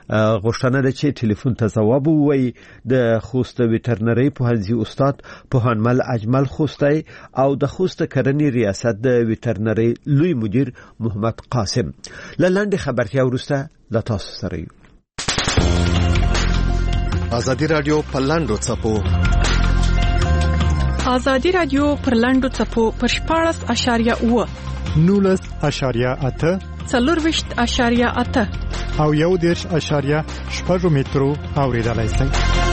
غوښتنه ده چې ټلیفون ته ځواب ووایي. د خوست ویټرنري پوهنځي استاد پوهنمل اجمل خوستی او د خوست کرنې ریاست د ویټرنري لوی مدیر محمد قاسم. لاندې خبرتیا ورسته لا تاسو سره یو. ازادي رادیو په لاندو څپو. ازادي رادیو پر لاندو څپو پر 14.8 19.8 4.8 او 1.8 مترو اوریدلای شئ.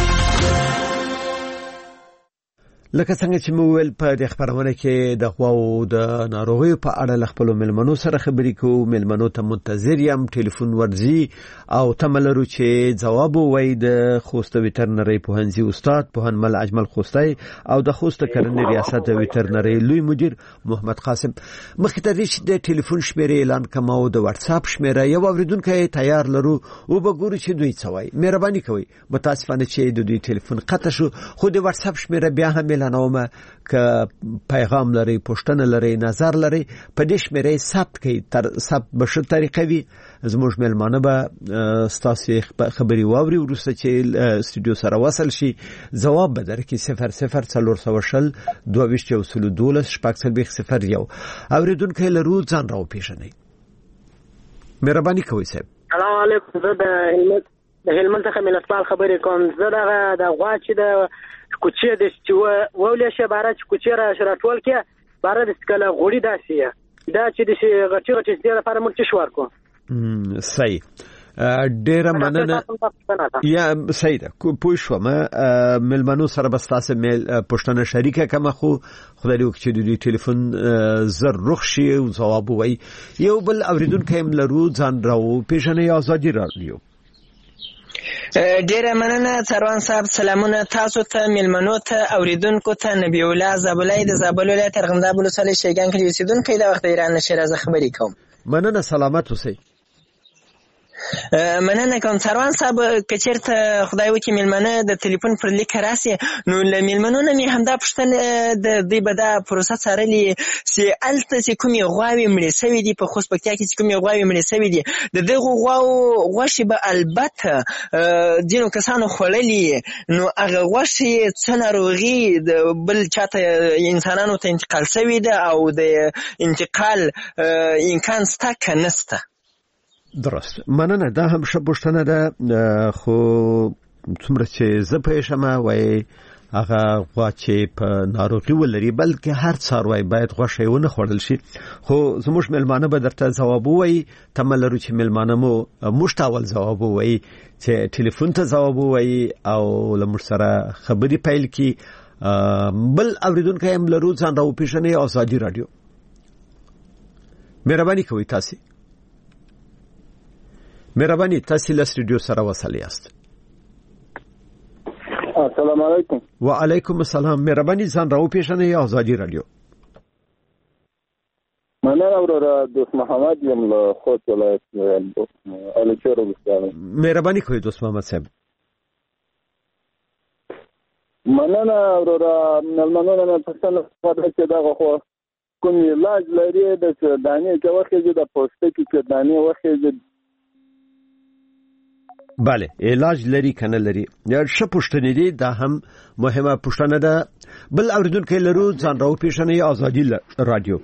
لکه څنګه چې مو ویل په د خبرونه کې د غواو د ناروغیو په اړه خپل ملمنو سره خبرې کوو. ملمنو ته منتظر یم، ټلیفون ورځي او تملرو چې جواب وای د خوست ویټرنري پوهنځي استاد پوهنمل اجمل خوستی او د خوست کرنې ریاست د ویټرنري لوی مدیر محمد قاسم. مخکې ته د ټلیفون شمیره اعلان کوم او د واتس اپ شمیره یو اوریدونکو تیار لرو او وګورئ چې دوی څه وای. مهرباني کوئ متاسفانه چې د دوی ټلیفون قطع شو، خو د واتس اپ شمیره بیا هم نومه که پیغام لري، پوښتنه لري، نظر لري، په دې شمیره ثبت کړئ. تر ثبت بشر طریقې وي زموږ ملمانه به ستاسو خبري واوري ورسته چې استودیو سره وصل شي جواب به درکې 00 22 یو. اوریدونکو لرو ځان راو پیژنئ. مهرباني کوئ صاحب. السلام علیکم. زه د هلمند څخه ملتپال خبرې کوم. زه د غوا چې د کوچې د ولې شباره چې کوچې را شراټول کې بار د سکله غوړي داسي دا چې د غټي د لپاره موږ څه ورکو. صحیح. ډیره مننه. یا صحیح ده. پوه شوم. ملمنو سره بس تاسو میل پښتنه شریکه کما خو خدای دې وکړي د ټلیفون زر رخ شي او جواب وای. یو بل اوریدونکو هم لرو ځان راو پیژنې ازادي رادیو. ډیره مننه څروان صاحب. سلامونه تاسو ته، ملمنو ته، اوریدونکو ته. نبی الله زابلای د زابل ولایت ارغنداب ولسوالۍ شیګان کې اوسیدونکو د وخت ایران نشي راځه خبرې کوم. مننه، سلامت اوسئ. مننه کوم څروان صاحب. کچیرته خدای وکړي ملمنه د ټلیفون پر لیک راسي نو ملمنو نه می همدا پښتنه د دې بدا پروسه سره سي الته چې کومي غواوي مړې سوي دي په خوست پکتیا کې چې کومي غواوي مړې سوي دي د دغه غواو غوښي به البته دینو کسانو خړلې نو هغه غوښي څنګه ناروغي د بل چاته انسانانو ته انتقال سوي ده او د انتقال امکان ستا کنسته. درست. مننه. دا هم شپښتنه ده خو څومره چې زه پېښم وای هغه غوا چې په ناروغي ولري بلکې هر څاروی باید غوښه ونه خوړل شي. خو زموږ ملمانه به درته جواب وای. تملرو چې ملمانه مو مشتاول جواب وای چې ټلیفون ته جواب وای او لمر سره خبري پیل کی. بل اوریدونکو هم لرو ځان راو پیژنې ازادي رادیو. مهرباني کوئ تاسو. مهرباني تاسو له استودیو سره وصل یاست. السلام علیکم. وعلیکم السلام. مهرباني ځان راو پیژنئ ازادي رادیو. مننه اورا دوست محمد یم له خوست ولایت الچور ولسوالۍ. مهرباني کوئ دوست محمد صاحب. مننه اورا مننه پښتنه خبره چې دا خو کوم علاج لري د دانې کې وخت د پوستکي کې دانې وخت. بله علاج لري کنه لري. یا ش پښتنې دي دا هم مهمه پښتنه ده. بل اوریدونکو لرو ځان راو پیژنې ازادي رادیو.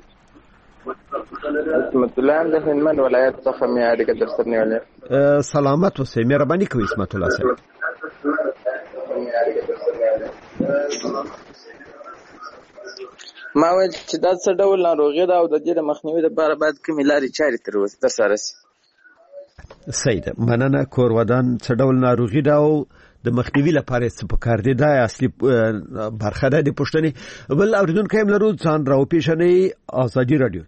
اسمت الله د هلمند ولایت څخه مې اړیکه درسره نیولې. سلامت اوسئ. مهرباني کوئ اسمت الله صاحب. ما وایي چې دا څه ډول ناروغي ده او د دې مخنیوي لپاره باید کومې لارې چارې تر وسره شي. صحیح ده. مننه. کور ودان څه ډول ناروغي ده او د مخنیوي لپاره څه پکار دي دا اصلي برخه ده د پښتنې. بل اوریدونکو هم لرو ځان راو پیژنې ازادي رادیو.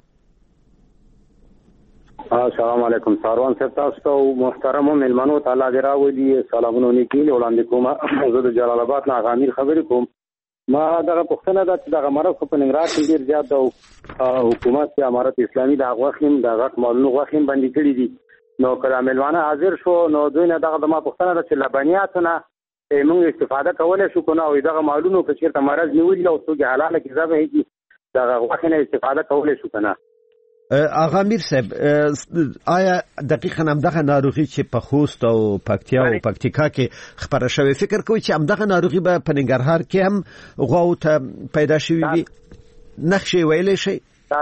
السلام علیکم. ساروان صاحب تاسو ته محترم ملمنو تعالی دې راوړي سلامونه نیکی وړاندې کوم. زه د جلال آباد نه غامیر خبرې کوم. ما دغه پښتنه ده چې دغه مرض په ننګرهار کې ډیر زیات ده او حکومت یا امارت اسلامي د غوښیم د غټ مالونو غوښیم باندې کړی دي. نو کله ملوانه حاضر شو نو دوی نه دغه د ما پښتنه ده چې لبنیات نه موږ استفاده کولای شو کنه او دغه مالونو که چیرته مرض نیولې او څوک حلاله کې ځبه هیڅ دغه غوښنه استفاده کولای شو کنه. اغا امیر صاحب آیا دقیقاً همدغه ناروغي چې په خوست او پکتیا او پکتیکا کې خبره شوی فکر کوي چې همدغه ناروغي به په ننګرهار کې هم غواو ته پیدا شوی وي نخښې ویلې شي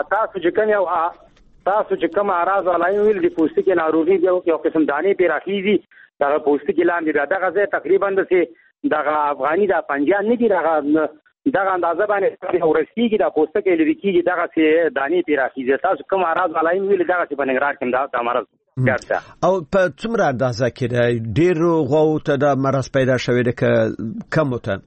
تاسو چې کوم اعراض علایو ویل د پوستکي ناروغي دی یو قسم دانې پی راخیږي دا پوستکي لاندې دغه ځای تقریبا د دغه افغاني د پنجاب نه دی دغه اندازه باندې ورسیږي د پوستکي لري کیږي دغه سي دانې پی راخیږي تاسو کوم اعراض علایو ویل دغه په ننګرهار کې دا مرض ګرځي او په څومره اندازه کې ډیر غواو ته د مرض پیدا شوی د کم وته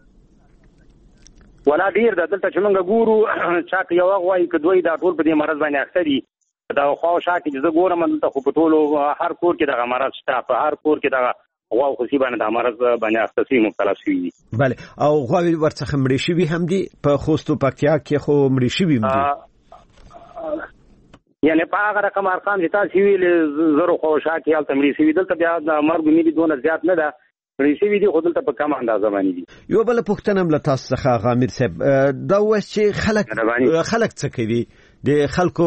ولا ډیر د دلته چې موږ ګورو چې یو غوای کدوې دا ټول په دې مرض باندې اکثري دا خو شاکې چې ګورم دلته خو په ټولو هر کور کې دغه مرض شته په هر کور کې دغه غوا خو سي باندې د مرض باندې اختصاصي مبتلا شوی بله او غواوی ورڅخه مړ شي هم دي په خوستو پکتیا کې خو مړ شي هم دي یعنی په هغه رقم ارقام چې تاسو ویل زرو خو شاکې حالت مړ شي دلته بیا د مرګ ملي دونه زیات نه ده ریشي دي خو دلته په کم اندازه باندې دي یو بل پوښتنه مل تاسو څخه غامر صاحب دا وایي چې خلک څه کوي د خلکو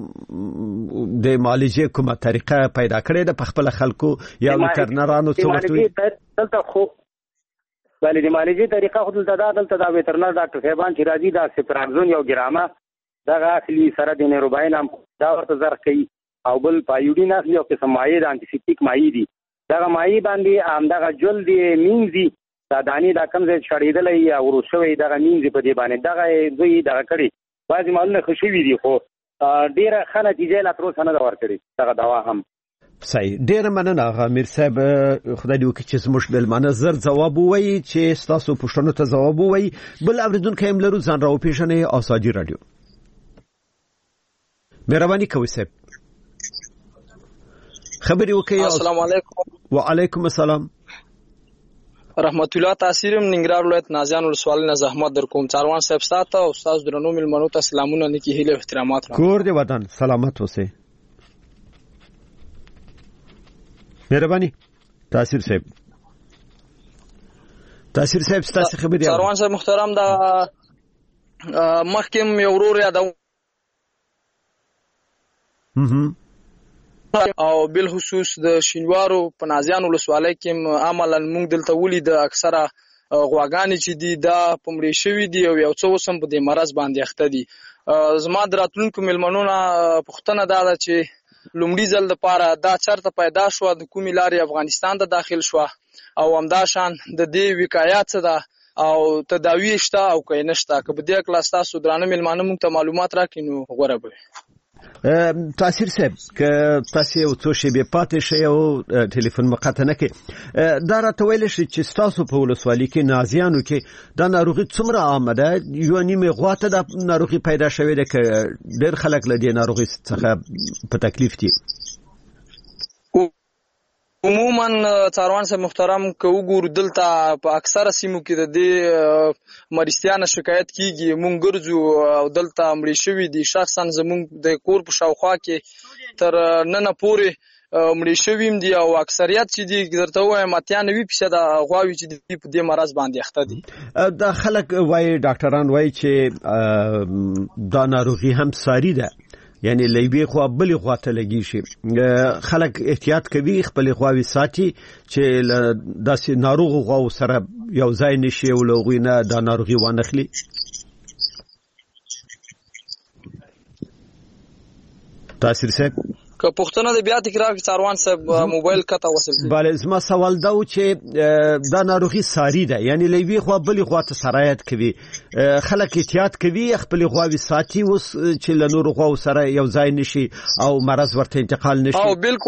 د معالجې کومه طریقه پیدا کړې ده په خپل خلکو یا وترنرانو څه ورته دلته خو بلې د معالجې طریقه خو دلته دا وترنر ډاکټر صاحبان چې راځي دا سپرازون یو ګرامه دغه اخلي سره د نیروباین هم دا ورته زرخ کوي او بل پایوډین اخلي او قسم مایع د انټي سیپټیک مایع دي دغه مایع باندې همدغه جل دی مینځي دا دانې دا کم ځای شړېدلې یا ورسوي دغه مینځي په دې باندې دغه دوی دغه کړي بعضی مالونه خوشوي دي خو ډیره ښه نتیجه لا تر اوسه نه ورکړي دغه دوا هم صحیح ډیره مننه غامر صاحب خدای دې وکړي چې زموږ بلمانه زر جواب ووایي چې تاسو پوښتنو ته جواب ووایي بل اوریدونکو هم لرو ځان راو پیژنې آزادي رادیو مهرباني کوئ صاحب خبري وکي السلام علیکم وعلیکم السلام رحمت الله تاثیرم ننګرهار ولایت نازیان ولسوالۍ نه زحمت در کوم چاروان صاحب ستاسو او استاد درنو ملمنو ته سلامونه نکي هیله احترامات کور دی وطن سلامت اوسه مهرباني تاثیر صاحب ستاسو خبري چاروان صاحب محترم دا محکم یو ورور یادو او بل خصوص د شینوارو په نازیان ولسوالۍ کې عملاً موږ دلته ولید اکثره غواګانې چې دي دا پمړې شوی دي او یو څو سم په دې مرز باندې اخته دي زما دراتلونکو ملمنونه پښتنه دا چې لومړي ځل د پاره دا چرته پیدا شو د کومي لارې افغانستان ته داخل شو او همدا شان د دې وقایات څه ده او تداوی شته او کینه شته که په دې کلاس تاسو درانه ملمانه موږ ته معلومات راکینو غوړه به تاثیر صاحب که تاسو یو څو شی به پاتې شي او ټلیفون مقاطعه نه کې دا راته ویل شي چې تاسو په ولسوالۍ کې نازیانو کې دا ناروغي څومره عامه ده یو نیمه غواته د ناروغي پیدا شوې ده چې ډېر خلک له دې ناروغي څخه په تکلیف دي عموما چاروان صاحب محترم که وګورو دلته په اکثره سیمو کې د دې مریضانو شکایت کیږي مونږ ګرځو او دلته مړي شوی دي شخصا زمونږ د کور په شاوخوا کې تر نن پورې مړي شویم دي او اکثریت چې دي درته وایم 90% غواوی چې په دې مرض باندې اخته دي دا خلک وایي ډاکټران وایي چې دا ناروغي هم ساری ده یعنی لیبی خو بل غواته لګی شي خلک احتیاط کوي خپل غواوی ساتي چې داسې ناروغ غواو سره یو ځای نشي او لغوینه دا ناروغي وانخلي تاثیر صاحب که پښتنه د بیا تکرار کې چاروان صاحب موبایل کته وصل بله زما سوال دا و چې دا ناروغي ساری ده یعنی لیوی خو بل غواته سرایت کوي خلک احتیاط کوي خپل غواوی ساتي اوس چې له نور غواو سره یو ځای نشي او مرض ورته انتقال نشي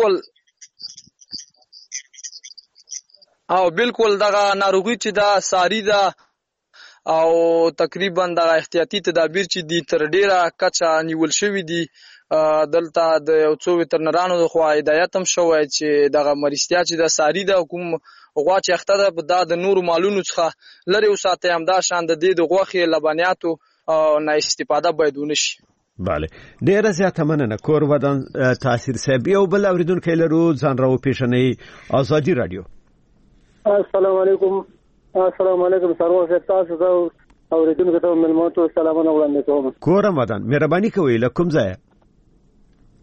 او بالکل دغه ناروغي چې دا ساری ده او تقریبا د احتیاطي تدابیر چې دي تر ډیره کچا نیول شوی دي دلته د یو څو وترنرانو د خوا هدایت هم شوی چې دغه مریضتیا چې د ساری ده کوم غوا چې اخته ده دا د نورو مالونو څخه لري وساتي همدا شان د دې د غوښې لبنیاتو نه استفاده باید ونشي بله ډیره زیاته مننه کور ودان تاثیر صاحب یو بل اوریدونکو لرو ځان راو پیښنې آزادي رادیو السلام علیکم سرور صاحب تاسو ته اوریدونکو ته ملمنو سلامونه وړاندې کوم کور ودان مهرباني کوئ لکم ځای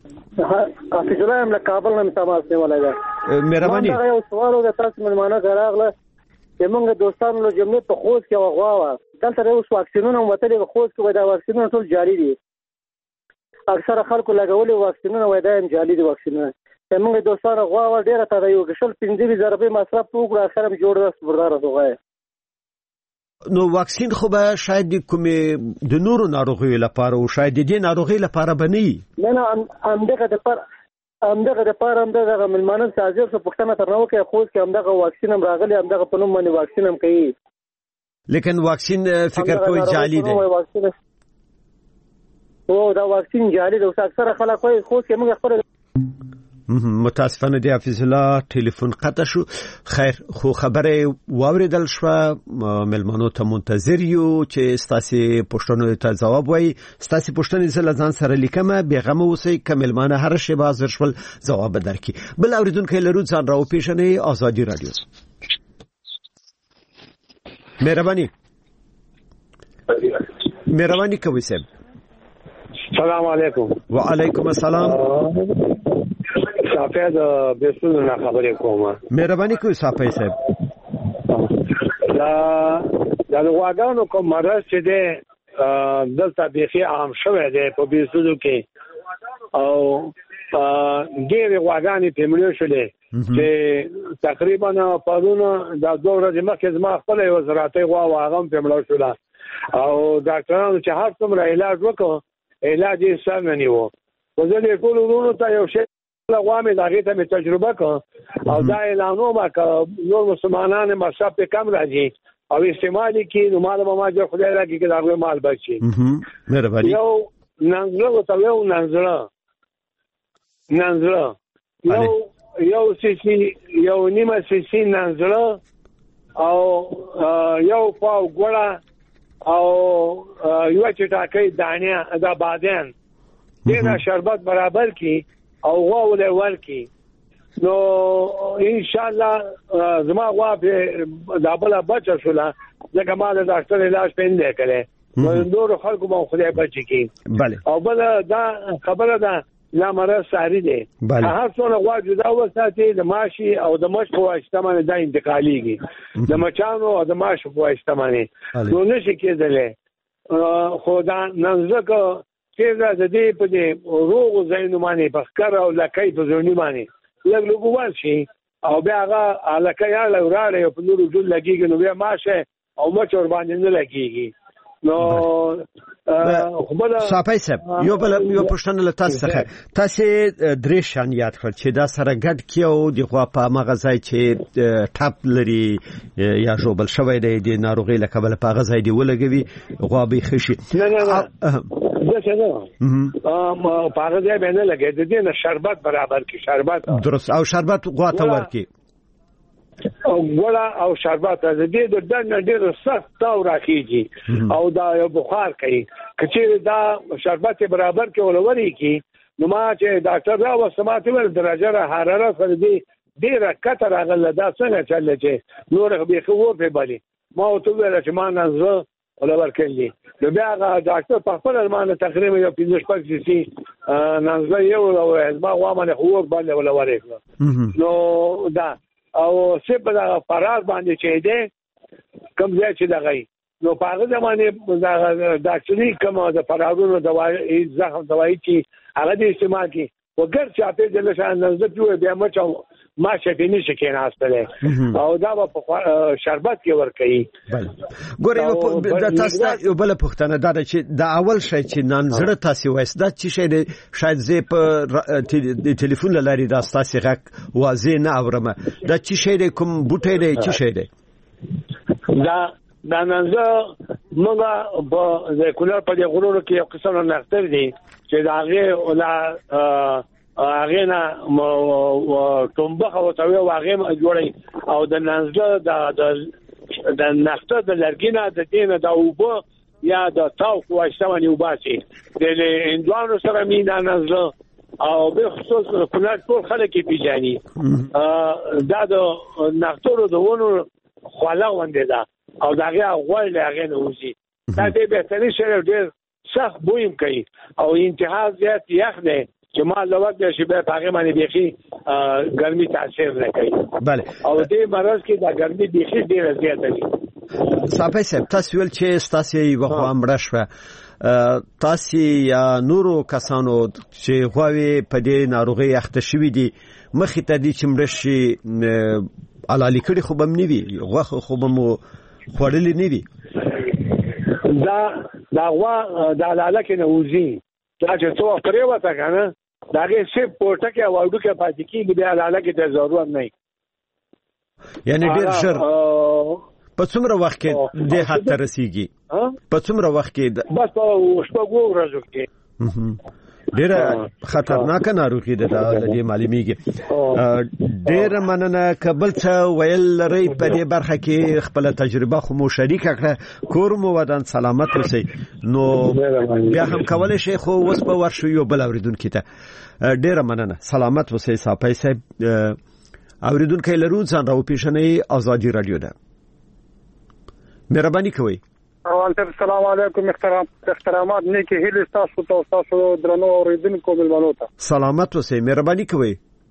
حافظ الله هم له کابل نه تماس نیولای دی. مهرباني دا یو سوال د تاسو ملمانه راغله چې موږ دوستانو له جملې په خوځ کې غواړو دلته اوس واکسینونه وتلي په خوځ کې وای دا واکسینونه ټول جاری دي. اکثره خلکو لګولي واکسینونه وای دا جاری دي واکسینونه. موږ دوستانو غواړو ډیره ته یو کشل 15,000 روپۍ مصرف وکړو اخر هم جوړ راس بردار راغی. نو واکسین خو به شاید کومې د نورو ناروغیو لپاره او شاید د دې ناروغي لپاره بنئ. نه همدغه د پاره همدغه ملمانه سازر څخه پښتنه ترنو کې خوځ کې همدغه واکسین هم راغلی همدغه په نوم باندې واکسین هم کوي. لیکن واکسین فکر کوي جعلی دی. او دا واکسین جعلی دی او اکثر خلک کوي خوځ کې موږ خبره متاسفانه دی حافظ الله ټلیفون قطع شو. خیر خو خبره واوریدل شو. ملمنو ته منتظر یو چې ستاسو پوښتنو ته جواب وای. ستاسو پوښتنې زله ځان سره لیکم بیغمه اوسئ که ملمانه هر شی بازر شول جواب درکې. بل اوریدونکو لرو ځان راو پیژنې آزادی رادیو. مهرباني کوي صاحب. السلام علیکم. وعلیکم السلام. صافی د بیسونو نه خبرې کوم. مهرباني کوي صافی صاحب. دا غواګانو کوم مرض چې ده دلته بيخي عام شوی دی په بیسونو کې او ډېر غواګانې په مليو شولې چې تقریبا پرونه دا 2 ورځې مخکې زما خپل یو زراعتي غوا واغم په مليو شوله او ډاکټرانو چې هر څومره علاج وکړ علاج یې سم نه نیو. وزلې ټول ورونو ته یو شی لغوامه دغه ته تجربه کو او دا اعلانو ما ک نور مسلمانان مصرف په کم راځي او استعمالي کې نو مال ما جو خدای راکې کې دغه مال بچي. مهرباني. یو ننګلو ته یو ننګلو یو سیسی یو نیمه سیسی ننګلو او یو پاو ګوړه او یو چټاکې دانه دا بادیان دغه شربت برابر کی او غوا ولې ورکی نو ان شاء الله زما غوا په دابله بچ شوله ځکه ما د ډاکټر علاج پېندې کړې نو نور خلکو مو خدای بچی کی. او بل دا خبره ده لا مرض ساری دی. هر څونه غوا جدا وساتي د ماشي او د مش په واسطه باندې دا انتقاليږي د مچانو او د ماش په واسطه باندې نو نشي کېدلی. خو دا ننځکه چې د دې په دې روغ زینو باندې په ښکار او لکې په ځونی باندې لږ لګوال شي او بیا هغه لکې یا لوراړې په نورو جوړ لګيږي نو بیا ماشه او مچ ور باندې نه لګيږي. نو صافی صاحب یو پښتنه له تاسو څخه تاسو درې شان یاد کړ چې دا سره ګډ کیو د غوا په مغزای چې ټاپ لري یا جوبل شوی دی د ناروغي له کبل په غزای دی ولګوي غوا به خشي. نه پاغه ځای باندې لګي د دې نه شربت برابر کی شربت درست او شربت غوا ته ورکی غوړه او شربت د دې د دنه ډېر سخت تاو راکېږي او دا یو بخار کوي کچې دا شربت برابر کې ولوري کی نو ما چې ډاکټر را وسماته ول درجه حرارت سره دې ډېر کتر راغله دا څنګه چل چې نور به خو په بالي ما ته ویل چې ما نظر ولور کړي نو بیا ډاکټر په خپل ارمانه تقریبا یو 15 سي نظر یو او ما غوامه خو باندې ولوري نو دا او څه په دا فرار باندې چې دی کوم ځای چې دغه نو په هغه زمانه د ډاکټري کومه د فرارونو دوايي زخم دوايي چې هغه د استعمال کی وګر چې په دې لشان نظر پیو بیا مچو ما شپې نشي کېناستله او دا په شربت کې ور کوي. ګوره د تاسو یو بل پښتنه دا چې دا اول شی چې نن زړه تاسو وایي دا چې شی شاید زه په ټلیفون لاري دا تاسو غږ واضح نه اورم دا چې شی کوم بوټي دی چې شی دی دا ننځه موږ په کولر په غرور کې یو قسم نختر دی چې دا هغه نه ټومبخه او توي واغې جوړي او د ننځه د نخته د لرګینه د دینه د اوبو یا د تاو کوښتنه وباسي د اندوانو سره مینا ننځه او به خصوص کولر ټول خلک پیژني دا د نختورو د ونو خواله وندې ده او داغه غوړل هغه نه وځي دا دې به ترې شر ډېر سخت بویم کوي او انتها زیات یخ نه چې مال د وخت شي به هغه باندې بيخي ګرمي تاثیر نه کوي. بله. او دې مرز کې د ګرمي بيخي ډیره زیاته دي. صاحب تاسو ول چې تاسو یې وخت امر شوه تاسو یا نورو کسانو چې غواوي په دې ناروغي اخته شوی دي مخې ته دي چې مړ شي علالي کړي خو بم نه وي غوخه خو بم خوړلې نه وي دا غوا د علاله کې نه وځي دا چې څو پرې وته کنه داګه سه پورټه کې واډو کې پاتې کیږي بیا علاله کې د ضرورت نه یعنی ډیر ژر په څومره وخت کې د حد ته رسیږي په څومره وخت کې بس په شپږو ورځو کې ډیره خطرناک ناروغي ده د دې معلومیږي ډیره مننه کبل څه ویل لري په دې برخه کې خپل تجربه خو مو شریک کړه کور مو ودان سلامت اوسئ نو بیا هم کولای شي خو اوس په ورشو یو بل اوریدونکو ته ډیره مننه سلامت اوسئ صاحب اوریدونکو لرو ځان راو پیښنې ازادي رادیو ده مهرباني کوئ السلام علیکم احترامات نیکی هیله تاسو ته تاسو درنو اوریدونکو ملمنو ته سلامت اوسئ مهرباني کوئ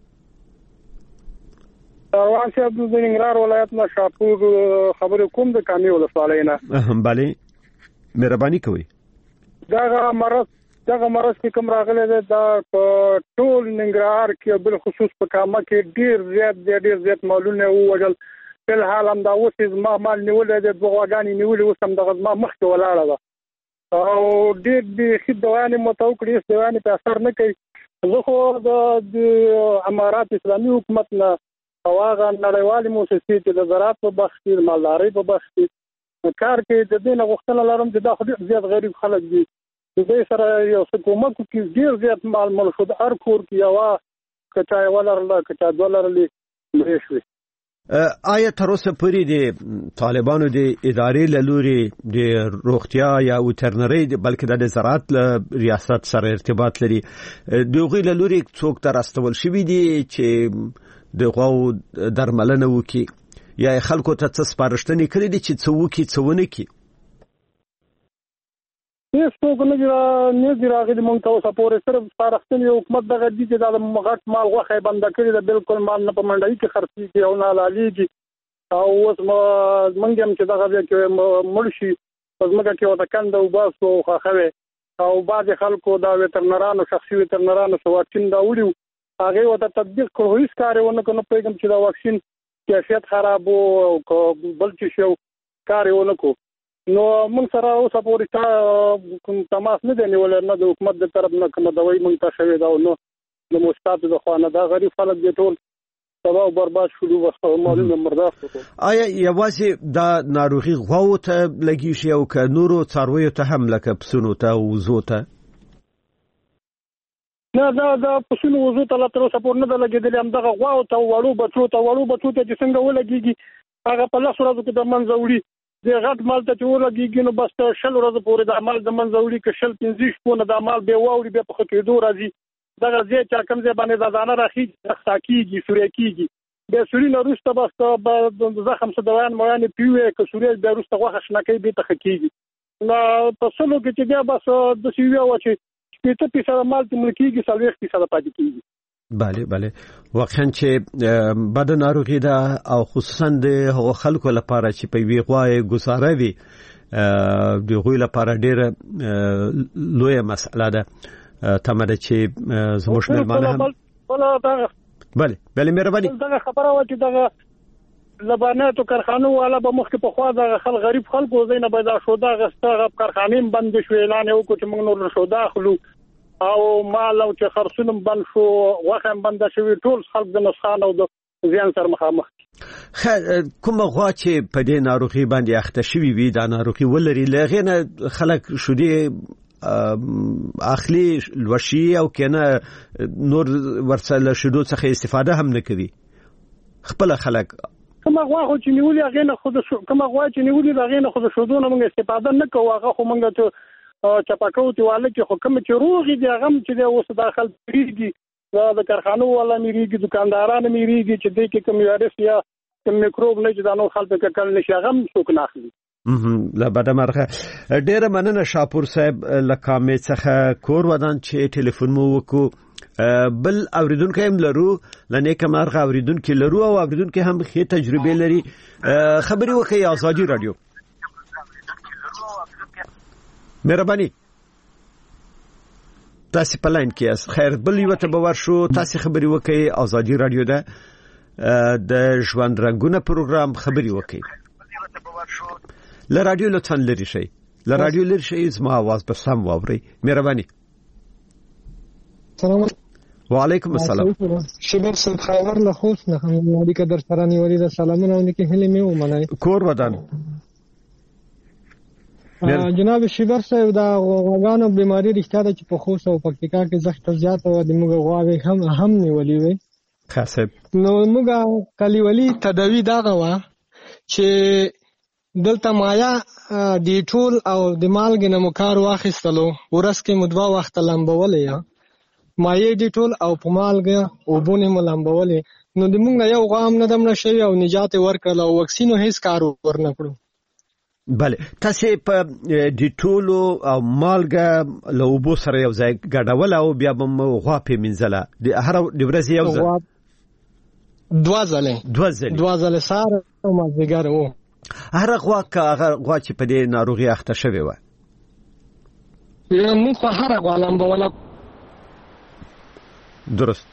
روان صاحب د ننګرهار ولایت نه شاپور خبرې کوم د کامي ولسوالۍ نه بله مهرباني کوئ دغه مرض کې کوم راغلی دی دا ټول ننګرهار کې بل خصوص په کامه کې ډیر زیات مالونه ووجل په حال هم دا اوس ما مال نیولې د بغواګانی نیولې اوس هم د غزما مخ ته ولاړه ده او ډېر د خدوانې متوکړې ستوانې په اثر نه کوي زه خو د امارات اسلامي حکومت نه او هغه نړیوالې موسسې چې د زراعت په بخش کې مالدارۍ په بخش کې کار کوي د دې نه غوښتنه لرم چې دا خو زیات غریب خلک دي د دې سره یو څه کومک کې ډېر زیات مال شو د هر کور کې یو کچا ولرله کچا $2 لري شوي آیا تر اوسه پورې د طالبانو د ادارې لوري د روغتیا یا وترنري بلکې د زراعت ریاست سره ارتباط لري دغه لوري څوک تر استول شوی دي چې د غو درملنه وکي یا خلکو ته څه سپارښتنې کړې دي چې څه وکي څه ونه کی هیڅ څوک نه دی راغلی مونږ ته اوسه پورې صرف سپارښتنې حکومت دغه دي چې دا غټ مال غوښه بنده کړې ده بالکل مال نه په منډۍ کې خرڅېږي او نه حلالېږي او اوس مونږ هم چې دغه بیا کې مړ شي په ځمکه کې ورته کنده وباسو او ښخوي او بعضې خلکو دا ویترنرانو شخصي ویترنرانو څه واکسین دا وړي وو هغې ورته تطبیق کړو هېڅ کار یې ونه کړو نه پوهېږم چې دا واکسین کیفیت خراب و او بل څه شی کار یې ونه کړو نو موږ سره اوسه پورې کوم تماس نه دی نیولی نه د حکومت د طرف نه کومه دوایي موږ ته شوې ده او نه د موسساتو د خوا نه دا غریب خلک دي ټول تباه او برباد شولو وسته مالونه مرداخ کړو آیا یوازې دا ناروغي غواو ته لګي شي او که نورو څارویو ته هم لکه پسونو ته او وزو ته نه دا پسونو وزو ته لا تر اوسه پورې نه ده لګېدلې همدغه غواو ته وړو بچو ته چې څنګه ولګېږي هغه په 10 ورځو کې د منځه وړي د غټ مال ته چې ولګېږي نو بس 10 ورځو پورې د مال د منځه وړي که 15 شپونه د مال بیا واوړي بیا په ښه کېدو راځي دغه ځای چې کوم ځای باندې د دانه راخېږي کېږي سوری کېږي بیا سوري نه وروسته بس د زخم څه دوایان مویانې پیوي که سوري بیا وروسته غوښه شنه کوي بیا ته ښه کېږي نو په سلو کې چې بیا بس داسې ویه وه چې 50% مال چې مړه کېږي 40% پاتې کېږي بله واقعا چې بد ناروغي ده او خصوصا د خلکو لپاره چې په وی غوای ګزاره وي د غوی لپاره ډیره لویه مسله ده تمره چې زموږ ملمانه هم بله مهرباني دغه خبره و چې دغه لبنانو کارخانو والا به مخکې په خوا دغه خلک غریب خلکو زینه پیدا شو دغه کارخانې بند شو اعلان یې وکړ چې موږ نور شو داخلو او مال او چې خرڅونم بند شو واخه بند شوی ټول خلک د نسخان او د زیان سره مخامخ کوم غوا چې په دې ناروغي باندې اخته شوی وي دا ناروغي ولري لغینه خلک شو دي اخلي لوشي او کنه نور ورسله شدو څخه استفاده هم نه کوي خپل خلک کوم غوا خو چې نیولې غینه خود کوم غوا چې نیولې غینه خود شودونه موږ استفاده نه کوو هغه خو موږ ته چپاکو ته والله چې حکم چې روغي دي هغه چې د اوس داخل کیږي د کارخانو ولا میریږي دکاندارانو میریږي چې د کې کوم وایرس یا کوم میکروب نه چې د نو خلک کول نشي هغه څوک نه اخلي لا بده مرخه ډیره مننه شاپور صاحب لکامې څخه کور ودان چې ټلیفون مو وکړو بل اوریدونکو هم لرو لنه کمرغه اوریدونکو لرو او اوریدونکو هم خې تجربه لري خبري وکي ازادي رادیو مهرباني تاسو په لاین کې اس خیر بل یو ته باور شو تاسو خبري وکي ازادي رادیو ده د ژوند رنگونه پروګرام خبري وکي ل رادیو لطفا لري شي ل رادیو لري شي زما आवाज په سم واوري مهرباني سلام وعلیکم السلام شباب صاحب خبر له خوښ نه هم اړیکه در سره نیولې ده سلامونه ونکي هلي مې ومنای کور ودان جناب شباب صاحب دا غوګانو بیماری رښتیا ده چې په خوست او پکتیکا کې زخت زیات او د موږ غواوي هم نیولې وي خاصه نو موږ کلیوالي تداوی دا غوا چې دلته مایا دی ټول او د مالګ نه مکار واخیستلو ورس کې مدوا وخت لمبولې مایې دی ټول او په مالګ او بونه ملمبولې نو د موږ یو غام نه دم نشي او نجات ورکړل او واکسینو هیڅ کار ورنکړو بله تاسو په دی ټول او مالګ له وبو سره یو ځای ګډول او بیا به غوا په منځله د هر د ورځې یو ځای دوه ځله سار او مازیګر وو هر غوا چې په دې ناروغي اخته شوی و موږ په هر غوا لمبوله درست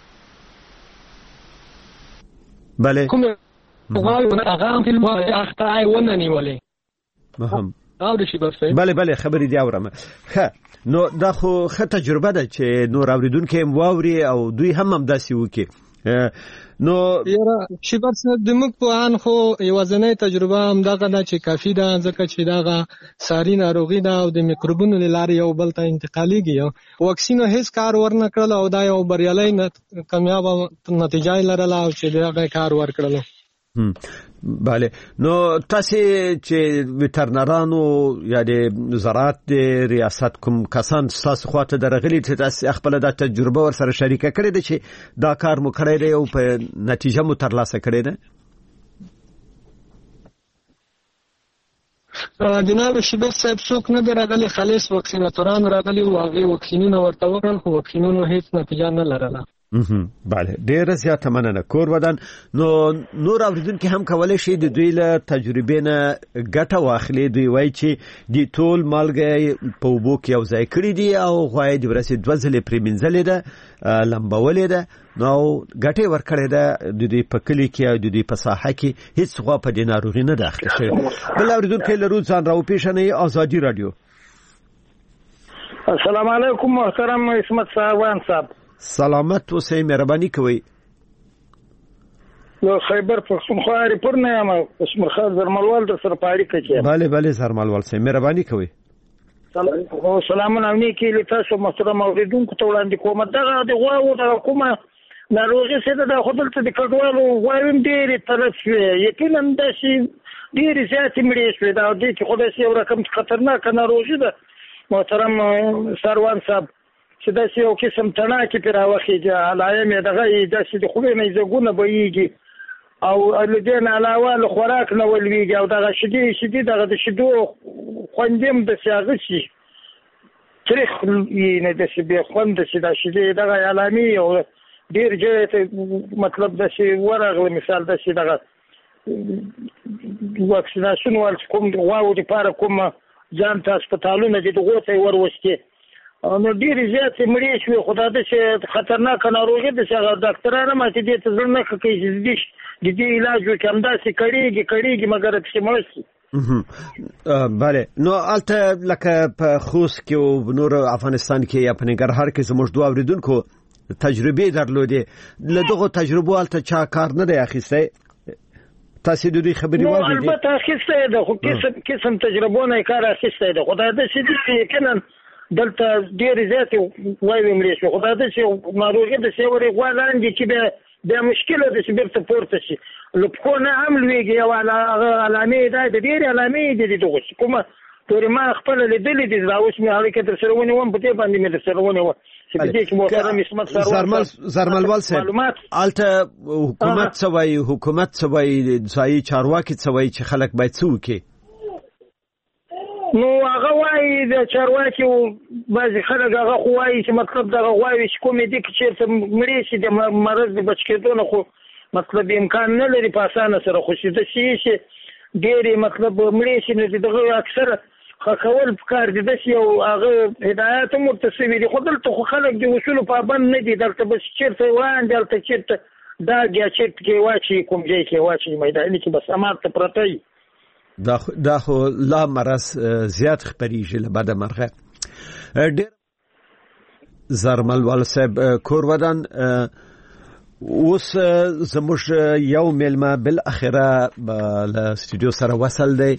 بله کوم غواړو هغه په لمبه اخته ونه نیولې مهم او د شي بس بله خبرې دی اورم نو دا خو ښه تجربه ده چې نور اوریدونکو هم واوري او دوی هم داسې وکي نو یاره شباب صاحب د موږ په ان خو یوازنۍ تجربه هم دغه ده چې کافي ده ځکه چې دغه ساري ناروغي ده او د میکروبونو لارې یو بل ته انتقالېږي واکسینو هیڅ کار ورنکړل او دا یو بریالي کامیاب نتیجه لرله او چې دغه کار ورکړل بله نو تاسو چې وټرنرانو یا د وزارت د ریاست کوم کسان تاسو خواته درغلي چې تاسو خپل د تجربه ور سره شریکه کړې ده چې دا کار مو کړی دی او په نتیجه مو ترلاسه کړې ده جناب شباب صاحب څوک نه درغلي خالص واکسیناتوران راغلي او هغه واکسینونه ورته ورکړل خو واکسینونو هیڅ نتیجه نه لرله بله ډیر زیات مننه کور ودان نور اوریدونکو هم کولای شي د دوی له تجربې نه ګټه واخلي دوی وایي چې د ټول مالګه په وبو کې یو ځای کړی دی او غوای د ورسې دوه ځلې پرې منځلې ده لمبولې ده نو ګټه ورکړې ده د دې په کلی کې او د دې په ساحه کې هیڅ غوا په دې ناروغي نه داخله شي بل اوریدونکو له روزان راو پیښنې ازادي رادیو السلام علیکم محترم اسمت صاحبان صاحب سلامت اوسئ مهرباني کوئ نو خیبر پختونخوا ریپور نه یم اسمر خان زرملوال در سره پاړی کوي بله زرملوال سي مهرباني کوئ سلامونه امني کې لتاسو محترم اوریدونکو ته وړاندې کوم دغه د غواو د کومه ناروغي څه ده خپل ته د کډوالو غواوین ډېر طرف یقینا د شي ډېر زیات مړي شوی دا د چې خدای یو رقم خطرناک ناروغي ده محترم سروان صاحب چې دا یو قسم تناکي پر واخیږي علایم دغه د شي خو نه زګونه بهيږي او لدین علاوه له خوراک نه ولويږي او دغه شدي دغه د شدو خوندم د سیاغه شي تاریخ نه د شي به خوند شي د شدي دغه علامي او ډیر جهته مطلب د شي ورغله مثال د شي دغه واکسیناسیون ول کوم غواو د پاره کوم ځان ته هسپتالونه د غوته وروستي نو ډیر زیات مړي شوی خدای دې خطرناک ناروغي د څنګه ډاکټرانو ماته دې ته ځل نه کوي چې دې علاج وکم داسې کړيږي مګر چې مرسي بله نو البته لکه په خوست کې او نور افغانستان کې یا په ننګرهار کې زموږ دوه اوریدونکو تجربه درلوده له دغه تجربو البته چا کار نه دی اخیسته تاسو د دې خبرې واورئ البته اخیسته ده خو قسم تجربونه کار اخیسته ده خدای دې چې یقینا دلته ډیر زیات وایي مړي شو خدای دې چې ناروغي د سیوري غواړي چې به مشکله د سبب پورته شي لپاره نه عمل ویږي او علامه ده د ډیر علامه دي دغه کومه تورې ما خپل لیدلې دي راوښ مې هغه کې تر سره ونی وم په دې باندې مې تر سره ونی و چې دې کې محترم اسمت زرملوال صاحب البته حکومت سوي ځای چارواکي سوي چې خلک باید څه وکړي نو هغه وایي د چارواکي بعضې خلک هغه خو وایي چې مطلب دغه غواوې چې کومې دي که چېرته مړې شي د مرض د بچ کېدو نه خو مطلب امکان نه لري په اسانه سره خو چې داسې شي ډېرې مطلب مړې شي نو د دغه اکثره ښه کول پکار دي داسې یو هغه هدایات هم ورته شوي دي خو دلته خو خلک د اصولو پابند نه دي دلته بس چېرته وایي دلته چېرته داګ یا چېرته کې واچوي کوم ځای کې واچوي میداني کې بس همالته پرته وي دا خو لا مرض زیات خپریږي له بده مرغه. ډېر زرمل وال صاحب کور ودان اوس زموږ یو میلمه بل اخره له استودیو سره وصل دی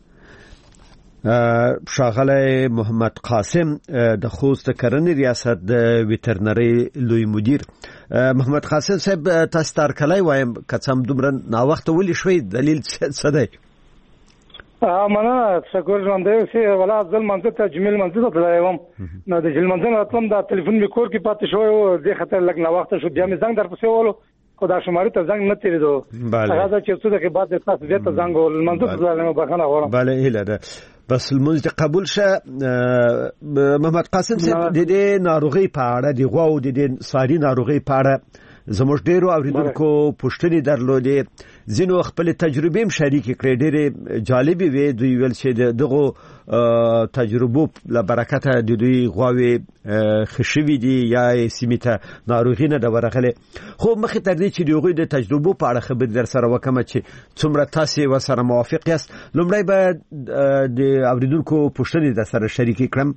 ښاغلی محمد قاسم د خوست کرنې ریاست د ویټرنري لوی مدیر. محمد قاسم صاحب تاسو ته هرکلی وایم که څه هم دومره ناوخته ولې شوئ دلیل څه دی؟ مننه تشکر ژوندی اوسې ولا ځل منځ ته جمیل منځ ته تللی وم نو د جمیل منځ نه راتلم دا تلیفون مې کور کې پاتې شوی و دې خاطر لږ ناوخته شو بیا مې زنګ درپسې وولو خو دا شمارې ته زنګ نه تېرېدو هغه ده چې څو دقیقې بعد تاسو بیا ته زنګ وولو لمانځه ته تللی یم بخښنه غواړم. بله هیله ده بس لمونځ دې قبول شه. محمد قاسم صاحب د دې ناروغۍ په اړه د غواو د دې ساري ناروغۍ په اړه زموږ ډېرو اورېدونکو پوښتنې درلودې ځینو خپل تجربې هم شریکې کړې ډېرې جالبې وې دوی ویل چې د دغو تجربو له برکته د دوی غواوې ښه شوي دي یا یې سیمې ته ناروغي نه ده ورغلې خو مخکې تر دې چې د هغوی د تجربو په اړه خبرې در سره وکړم چې څومره تاسې ورسره موافق یاست لومړی به د اورېدونکو پوښتنې در سره شریکې کړم.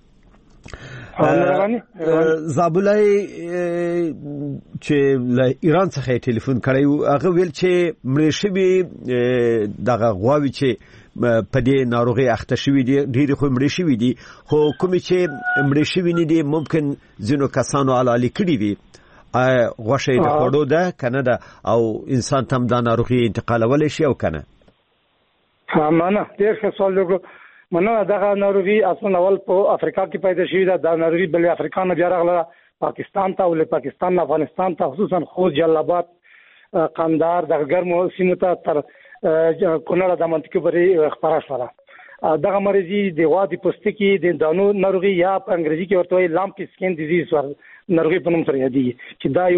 زابلای چې له ایران څخه ټلیفون کړی و هغه ویل چې مړې شوي دغه غواوې چې په دې ناروغۍ اخته شوي دي ډېرې خو مړې شوي دي خو کومې چې مړې شوي نه دي ممکن ځینو کسانو علالي کړي وي غوښه یې د خوړو ده که نه ده او انسان ته هم دا ناروغي انتقالولی شي او که نه؟ مننه ډېر ښه سوال وکړو. مننه دغه ناروغي اصلا اول په افریقا کې پیدا شوې ده دا ناروغي بل افریقا نه بیا راغله پاکستان ته او له پاکستان نه افغانستان ته خصوصا خوست جلال آباد قندهار دغه ګرمو سیمو ته تر کونړ د منطقې پورې خپره شوله. دغه مرضي د غوا د پوستکي د دانو ناروغي یا په انګریزي کې ورته وایي لامپي سکین ډیزیز ناروغي په نوم سره یادېږي چې دا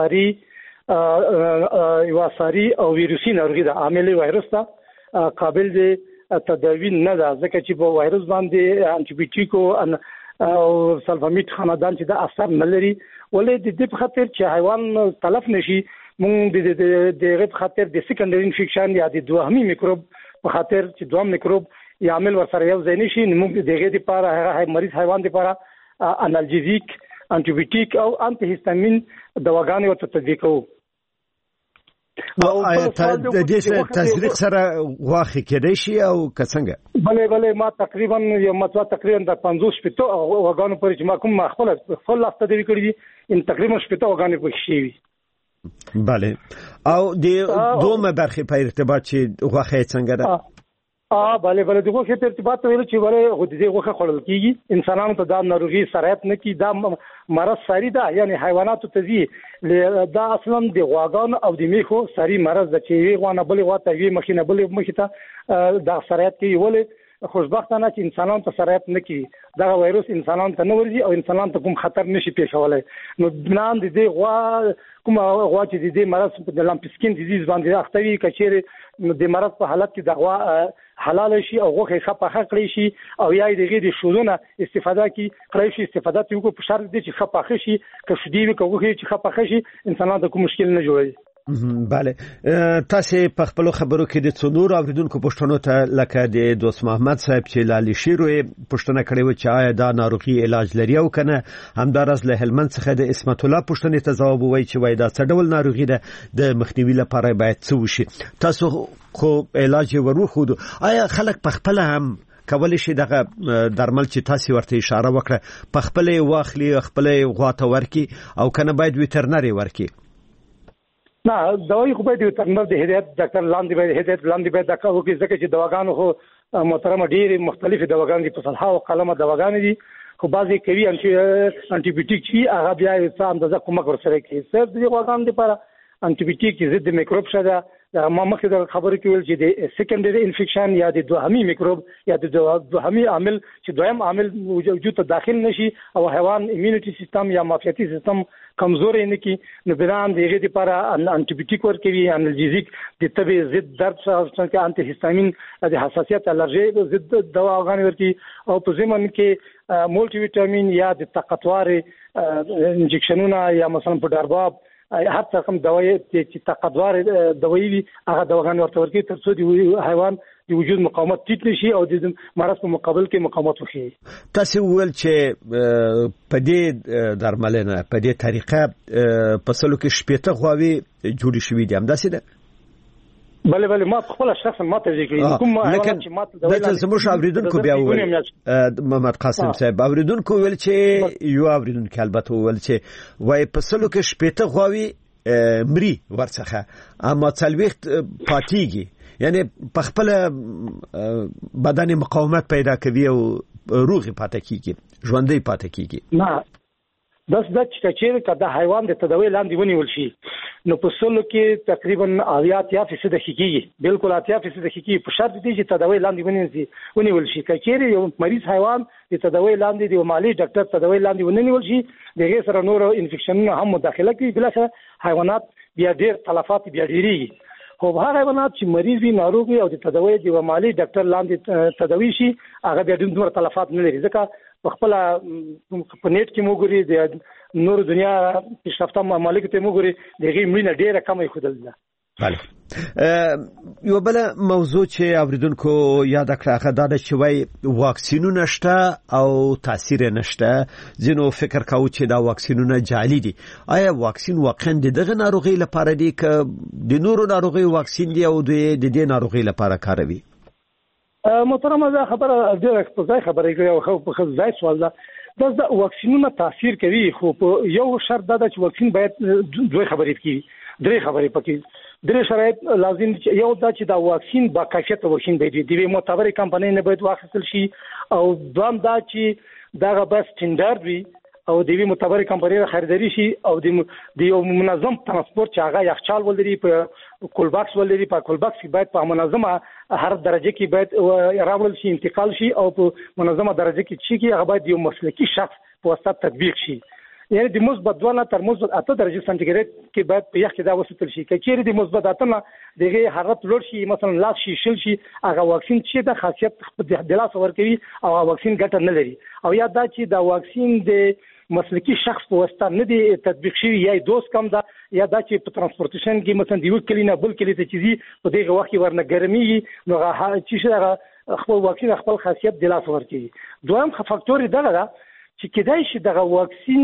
یوه ساري او ویروسي ناروغي ده عامل وایرس ده قابل دی تداوی نه ده ځکه چې په وایرس باندې انټي او سلفامیټ خاندان چې دا اثر نه لري ولې د دې په خاطر چې حیوان تلف نشي مونږ د هغه په خاطر د سیکنډري انفیکشن یا د دوهمي میکروب په خاطر چې دوهم میکروب یا عامل ورسره یو ځای نشي موږ دغه لپاره هغه مریض حیوان لپاره انالجیزیک انټي او انټي هیستامین دواګانې ورته تطبیق کوو. د دې تزریق سره غواخې کېدای شي او که څنګه؟ بله ما تقریبا د 50 شپېته وګانو پورې چې ما کوم خپل لاس تداوي کړي دي ان تقریبا شپېته وګانې پکې شوي. بله او د دومره برخې په ارتباط چې غواخې څنګه ده؟ بله د غوښې په ارتباط ویل چې ولې خو د دې غوښه خوړل کېږي انسانانو ته دا ناروغي سرایت نه کړي دا مرض ساري ده یعنی حیواناتو ته ځي دا اصلا د غواګانو او د میخو ساري مرض ده چې یوې غوا نه بلې غوا ته یوې مخې نه بلې مخې ته دا سرایت کوي ولې خوشبختانه چې انسانانو ته سرایت نه کوي دغه وایرس انسانانو ته نه ورځي او انسانانو ته کوم خطر نشي پیښولی نو بنان د دې غوا کومه غوا چې د دې مرض د لامپي سکین ډیزیز باندې اخته وي که چیرې د مرض په حالت کې د غوا حلال شي او غوښه ښه پخه کړی شي او یا د غیر شودونه استفاده کړی شي استفاده تیو کو په شرط دي چې ښه پخه شي که شدي وي که غوښه چې ښه پخه شي انسانانو ته کوم مشکل نه جوړوي. بله تاسو په خپل خبرو کې د څنور اوریدونکو پښتنو ته لکه د دوست محمد صاحب چې لالی شیروي پښتنه کړې و چې آیا دا ناروغي علاج لري او کنه همدارس له هلمند څخه د اسمت الله پښتنې ته ځواب وایي چې وای دا څه ډول ناروغي ده د مخنیوي لپاره باید څه وشي تاسو خو علاج ورخود آیا خلک په خپل هم کولی شي دغه درمل چې تاسو ورته اشاره وکړه په خپل واخلي خپل غواته ورکی او کنه باید ویټرنری ورکی؟ نه دوايي خو باید ویټرنر د هدایت ډاکټر لاندې باید دا کار وکړي ځکه چې دواګانو خو محترمه ډېرې مختلفې دواګانې دي په صلحه او قلمه دواګانې دي خو بعضې کوي انټي بیوټیک چې هغه بیا څه اندازه کومک ورسره کوي صرف د دې غواګانو لپاره انټي بیوټیک ضد میکروب شه ده ما مخکې د خبرې کې ویل چې د سیکنډري انفیکشن یا د دوهمي میکروب یا د دوهمي عامل چې دویم عامل وجود ته داخل نشي او حیوان ایمونټي سیستم یا معافیتي سیستم کمزوري نه کی نو بنام دغه لپاره انټي بیوټیک ورکوي انالجیزیک د طبي ضد درد څخه انټي هیستامین د حساسیت الرجي ضد دواګان ورکوي او په ضمن کې مولټي ویټامین یا د طاقتور انجکشنونه یا مثلا په ډارباب هر څه کوم دوايي چې طاقتور دوايي وي هغه دواګان ورته ورکوي ترڅو د حیوان د وجود مقاومت ټیټ نشي او د مرض په مقابل کې مقاومت وکړي. تاسو ویل چې په دې درملنه په دې طریقه په سلو کې شپېته غواوي جوړې شوې دي همداسې ده؟ بله ما خپل شخصا ما ته ذکر کوم حیوانات چې ما ته د زموږ اوریدونکو بیا ویل محمد قاسم صاحب اوریدونکو ویل چې یو اوریدونکو البته ویل چې وای په سلو کې شپېته غواوي مري ورڅخه اما څلويخت پاتېږي یعنی په خپل بدن مقاومت پیدا کوي او روغي پاتې کیږي ژوندۍ پاتې کیږي. نه داس د چې کدا حیوان د تداوی لاندې ونیول شي نو په سلو کې تقریبا 80% حقيقي بالکل 80% حقيقي په شرط دي چې تداوی لاندې ونیول شي کچېره یو مریض حیوان د تداوی لاندې د مالی ډاکټر تداوی لاندې ونیول شي دغه سره نور انفیکشنونه هم مداخله کوي بل څه حیوانات بیا ډېر تلفات بیا ډېری خو هغه حیوانات چې مریض وي ناروغ وي او د تداوی د مالی ډاکټر لاندې تداوی شي هغه بیا ډېر تلفات نه لري ځکه خپل په نیټ کې موګوري د نور دنیا پیشرفته ممالک ته موګوري دغه مړینه ډیره کمه خودل ده. بله یو بل موضوع چې اوریدونکو یاد کړه هغه دا چې وای واکسینونه شته او تاثیر نشته ځینو فکر کاوه چې دا واکسینونه جعلي دي. آیا واکسین واقعا دغه ناروغي لپاره دی که د نورو ناروغي واکسین دی او د دې ناروغي لپاره کاروي؟ محترم زه خبره ډیره په ځای خبرې کوي او په ځای سوال ده د واکسینونو تاثیر کوي خو یو شرط دا چې واکسین باید دوه خبرې کوي درې خبرې پکې درې شرایط لازم دي یو دا چې دا واکسین با کیفیت واکسین دی د معتبرې کمپنۍ نه باید واخیستل شي او دوام دا چې دا بس سټانډرډ وي او د وی معتبرې کمپنۍ خریداري شي او د یو منظم ترانسپورت چې هغه یخچال ولري په کولباکس ولري په کولباکس کې باید په منظمه هر درجه کې باید راوړل شي انتقال شي او په منظمه درجه کې چې هغه باید یو مسلکي شخص په واسطه تطبیق شي یعنی د مثبت 2 نه تر مثبت 8 درجه سانتیګریډ کې باید په یخ کې دا وساتل شي کچېره د مثبت 8 نه دغه حرارت لوړ شي مثلا لاس شي شل شي هغه واکسین چې د خاصیت د لاس ورکوي او واکسین ګټه نه لري او یا دا چې دا واکسین د مسلکي شخص په واسطه نه دی تطبیق شوی یا دوز کم ده یا دا چې په ترانسپورټیشن کې مثلا د یو کلینه بل کلی ته چیزي په دغه وخت ورنه ګرمي نو هغه چې هغه خپل واکسین خپل خاصیت د لاس ورکوي. دویم فاکتور دا ده چې کدای شي دغه واکسین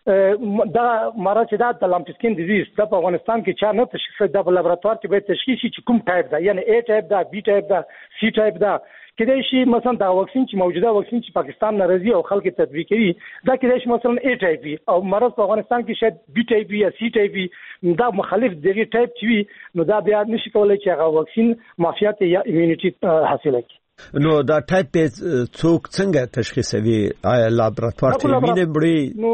دا مرض چې د لامپسکین ډیزیز د افغانستان کې چا نه تشخیص د لابراتوار کې به تشخیص شي چې کوم ټایپ ده یعنی A ټایپ ده B ټایپ ده C ټایپ ده کدای شي مثلا دا واکسین چې موجوده واکسین چې پاکستان نه راځي او خلک تطبیق کوي دا کدای شي مثلا A ټایپ وي او مرض په افغانستان کې شاید B ټایپ یا C ټایپ وي دا مخالف دغه ټایپ چې وي نو دا بیا نشي کولای چې هغه واکسین معافیت یا ایمونټی حاصله کړي. نو دا ټایپ څوک څنګه تشخیصوي؟ آیا لابراتوار ته وینې مړي؟ نو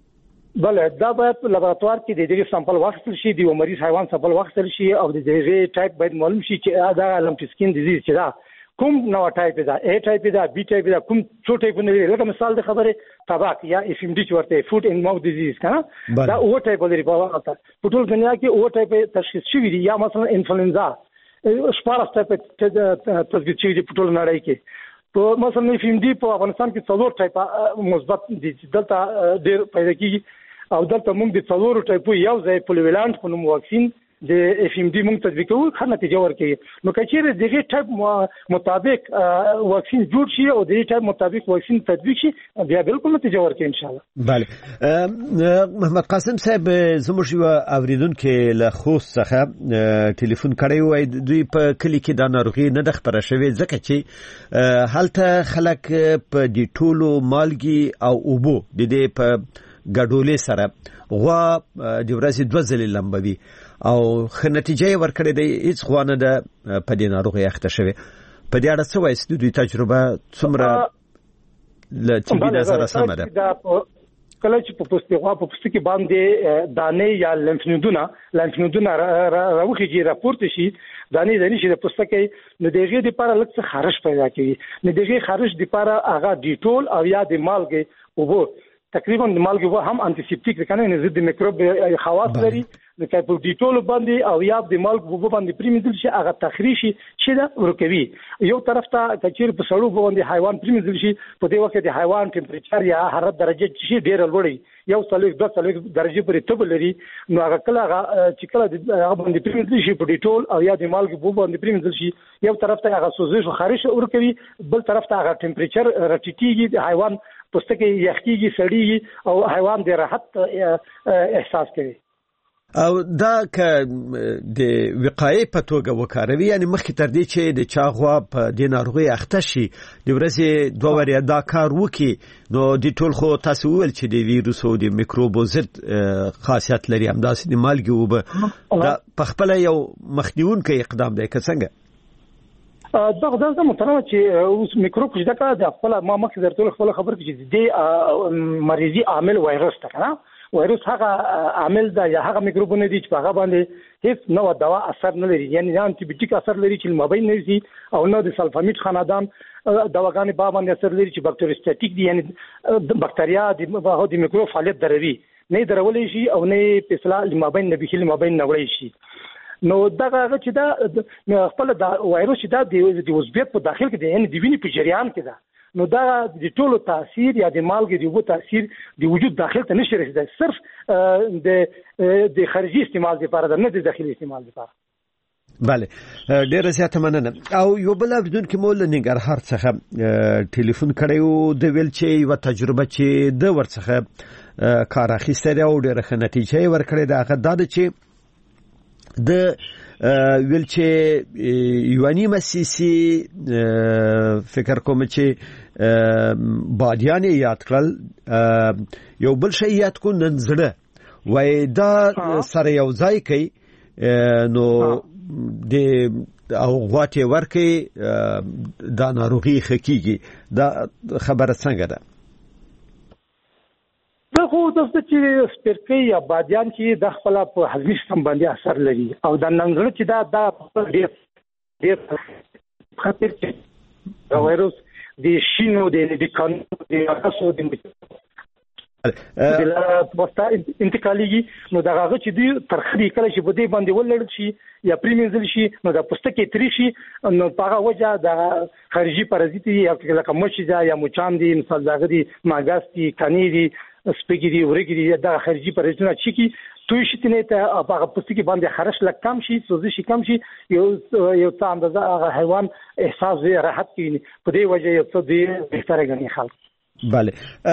بله دا باید په لابراتوار کې د دې سامپل واخیستل شي د مریض حیوان سامپل واخیستل شي او د دې ټایپ باید معلوم شي چې دا لامپسکین ډیزیز چې دا کوم نو ټایپ ده A ټایپ ده B ټایپ ده کوم څو ټایپونه لري لکه مثال د خبره تباک یا FMD چې ورته فود اینڈ ماوث ډیزیز کنه دا او ټایپ لري په ټول دنیا کې او ټایپ تشخیص شوی دی یا مثلا انفلوئنزا شپږ ټایپ تشخیص شوی دی په ټول نړۍ کې په مثلا FMD په افغانستان کې څلور ټایپ مثبت دي دلته ډېر پیدا کیږي او دلته موږ د څلور ټایپو یو ځای پولیوالانت په نوم واکسین د FMD موږ تطبیق کوو ښه نتیجه ورکوي. نو کچېره دغه ټایپ مطابق واکسین جوړ شي او دغه ټایپ مطابق واکسین تطبیق شي بیا بالکل نتیجه ورکوي ان شاء الله. بله محمد قاسم صاحب زموږ یو اوریدونکو له خوست څخه ټلیفون کړی وای دوی په کلی کې د ناروغي نه د خبره شوی ځکه چې هلته خلک په دې ټولو مالګي او اوبو د دې په ګډولې سره غوا د ورځې 2 ځلې لمبوي او ښه نتیجه ورکړې دی هیڅ غوا نه ده په دې ناروغي اخته شوې. په دې اړه څه وایي دوی تجربه څومره له طبي نظره سمه ده؟ کله چې په پوستکي باندې دانې یا لمفنودونه راوخیږي راپورته شي دانې شي د پوستکي نو دغه د لپاره لکه خارش پیدا کوي نو دغه خارش د لپاره هغه ډیټول او یا د مالګې او تقریبا د مالګې هم انټیسپټیک کنه نه ضد میکروب خواص لري نو که په ډیټول باندې او یا د مالګې باندې پریمدل شي هغه تخریشي چې دا ورکوي یو طرف ته کچیر په سړو باندې حیوان پریمدل شي په دې وخت د حیوان ټمپریچر یا حرارت درجه شي ډیر لوړی یو څلور درجه پورې تب لري نو هغه کله چې کله هغه باندې پریمدل شي په ډیټول او یا د مالګې باندې پریمدل شي یو طرف ته هغه سوزش او خارش ورکوي بل طرف ته هغه ټمپریچر راټیټیږي د حیوان پوستکي یخکیږي سړیږي او حیوان د راحت احساس کوي او دا که د وقایې په توګه وکاروي یعنی مخکې تر دې چې د چا غوا په دې ناروغۍ اخته شي د ورځې 2 ورځې دا کار وکړي نو د ټول خو تاسو ویل چې د ویروس او د میکروب ضد خاصیت لري همداسې د مالګې اوبه دا په خپل یو مخنیونکی اقدام دی که څنګه دا محترم چې اوس میکروب چې دا د خپل ما مخکې درته خپل خبر کې د مریضي عامل وایرس ته کنه وایرس هغه عامل دا یا هغه میکروبونه دي چې په هغه باندې هیڅ نو دوا اثر نه لري یعنی انټي بیوټیک اثر لري چې مابین نه دي او نو د سلفامیټ خاندان دواګانې په باندې اثر لري چې باکتریوستاتیک دي یعنی بکتریا د میکروب فعالیت دروي نه درولې شي او نه په اصطلاح مابین نه بخیل مابین نه وړي شي نو دا هغه چې دا خپل دا وایرس چې دا د عضویت په داخل کې دی یعنی د وینې په جریان کې ده نو دا د ټولو تاثیر یا د مالګې د وبو تاثیر د وجود داخل ته نشي رسیدای صرف د خارجي استعمال لپاره نه د داخلي استعمال لپاره بله ډیره زیاته مننه او یو بل بدون کې مول ننګرهار څخه ټلیفون کړیو د ویل چې یو تجربه چې د ورڅخه کار اخیسته او ډیره ښه نتیجه ورکړې ده هغه دا چې د ویل چې یوانی مسیسی فکر کوم چې بادیان یاد کړل یو بل شی یاد کو ننزړه وای دا سره یو ځای کوي نو د او غواټي ورکي دا ناروغي خکېږي دا خبره څنګه ده دا خو د چې سپرکې یا بادیان چې د خپل په هضمي سیستم باندې اثر لري او د ننګړو چې دا ډېر خطر چې دا وایروس د شینو د کانو د اساسو د واسطه انتقاليږي نو دا هغه چې دی ترخدي کله چې بده باندې ولړل شي یا پریمنزل شي نو د پوستکي تری شي نو په هغه وجه د خارجي پارازیت یا لکه مچ یا مچان دي مثال دغه دي ماګاس دي کانی دي سپیګری ورګری دا خارجي پارازیتونه چې توی شي تنه ته هغه پوستکي باندې خارش لک کم شي سوزش کم شي یو څه اندازه هغه حیوان احساس راحت کوي په دې وجه یو څه دی بهتره غني خلک بله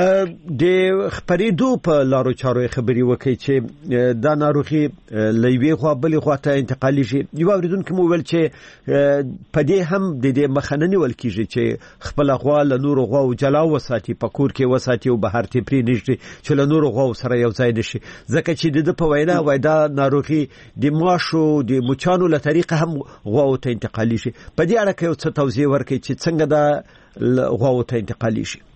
د خبرېدو په لارو چارو خبري وکي چې دا ناروغي لوي خو بل خو ته انتقالي شي یو اوریدونکو مو ویل چې په دې هم د دې مخننی ول کیږي چې خپل غوا له نور غوا او جلا وساتي په کور کې وساتي او بهر ته پری نشي چې له نور غوا سره یو ځای نشي ځکه چې د په وینا وای دا ناروغي د ماشو د مچانو له طریقه هم غوا ته انتقالي شي په دې اړه کې یو څه توضیح ورکړي چې څنګه دا غوا ته انتقالي شي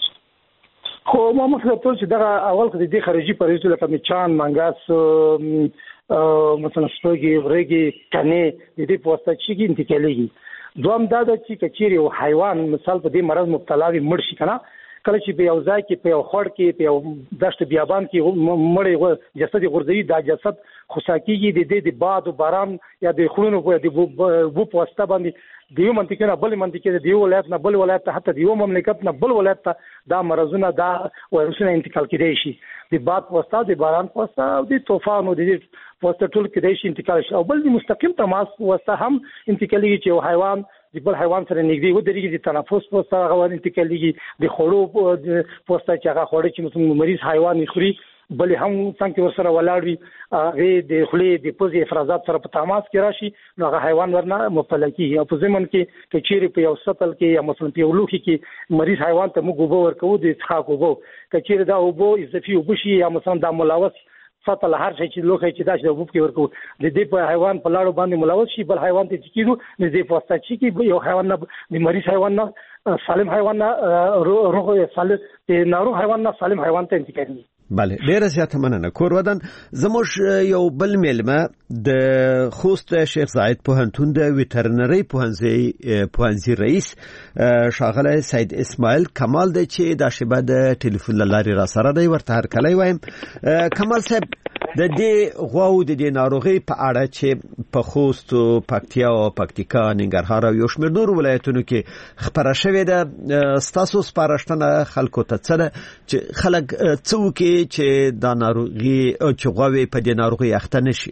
خو ما مثلا ټول چې دا اول کې د خارجي پرېزو لکه مچان مانګاس مثلا سپوږی ورګي کنه د دې په واسطه چې انتقاليږي دوام دا د چې کچيري او حیوان مثال په دې مرض مبتلا وي مړ شي کنه کله چې په یو ځای کې په یو خړ کې په یو دشت بیابان کې مړی جسد غورځي دا جسد خوساکیږي د باد او باران یا د خلونو په د بو په واسطه باندې دیو منطقه نه بل منطقه د دیو ولایت نه بل ولایت ته حتی دیو مملکت نه بل ولایت ته دا مرزونه دا وایرسونه انتقال کېدای شي د باد په واسطه د باران په واسطه او د طوفان او د واسطه ټول کېدای شي انتقال شي او بل د مستقیم تماس په واسطه هم انتقالي چې حیوان د بل حیوان سره نږدې ودرېږي د تنفس په واسطه هغه انتقالي د خړو په واسطه چې هغه خړې چې مثلا مریض حیوان خوري بل هم څنګه ورسره ولاړوي هغه د خلې د پوزي افرازات سره په تماس کې راشي نو هغه حیوان ورنه مبتلا کیږي او په ځمن کې کچيري په یو سطل کې یا مثلا په لوخي کې مریض حیوان ته موږ وبو ورکو د څخه وبو کچيري دا وبو اضافي وبشي یا مثلا د ملاوث ساتل هر شي چې لوخه چې داسې د وب کې ورکو د دې په حیوان په لاړو باندې ملوث شي بل حیوان ته کیږي د دې په واسطه چې یو حیوان نه د مریض حیوان نه سالم حیوان نه روغ سالم د ناروغ حیوان نه سالم حیوان ته انتقالي. بله ډیره زیاته مننه. کور ودان زموږ یو بل میلمه د خوست شیخ زاید پوهنتون د ویټرنری پوهنځي رئیس ښاغلی سید اسماعیل کمال دی چې دا شیبه د ټلیفون له لارې را سره دی ورته هرکلی وایم. کمال صاحب د دې غواو د دې ناروغۍ په اړه چې په خوست او پکتیا او پکتیکا ننګرهار او یو شمېر نور ولایتونو کې خپره شوې ده ستاسو سپارښتنه خلکو ته څه ده چې خلک څه وکړي چې دا ناروغي چې غواوې په دې ناروغۍ اخته نشي؟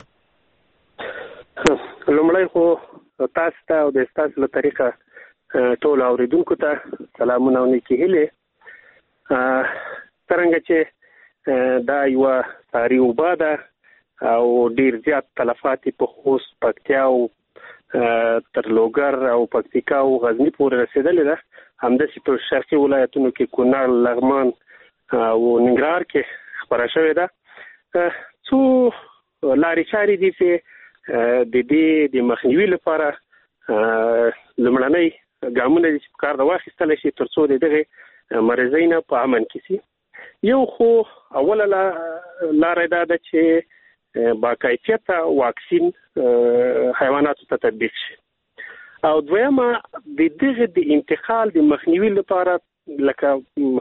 لومړی خو تاسو ته او د تاسو له طریقه ټول اوریدونکو ته سلامونه او نیکې هیلې. څرنګه چې دا یو ساري وبا ده او ډیر زیات تلفات په خوست پکتیا او تر لوګر او پکتیکا او غزنی پورې رسیدلې ده. همداسې په شرقي ولایتونو کې کونړ لغمان او ننګرهار کې خپره شوې ده. څو لارې چارې دي چې د دې د مخنیوي لپاره لومړنۍ ګامونه دي چې کار د واخیستل شي تر څو دغه مریضۍ نه په امن کې شي. یو خو اوله لاره دا ده چې با کیفیته واکسین حیواناتو ته تطبیق شي او دویمه د دغه د انتقال د مخنیوي لپاره لکه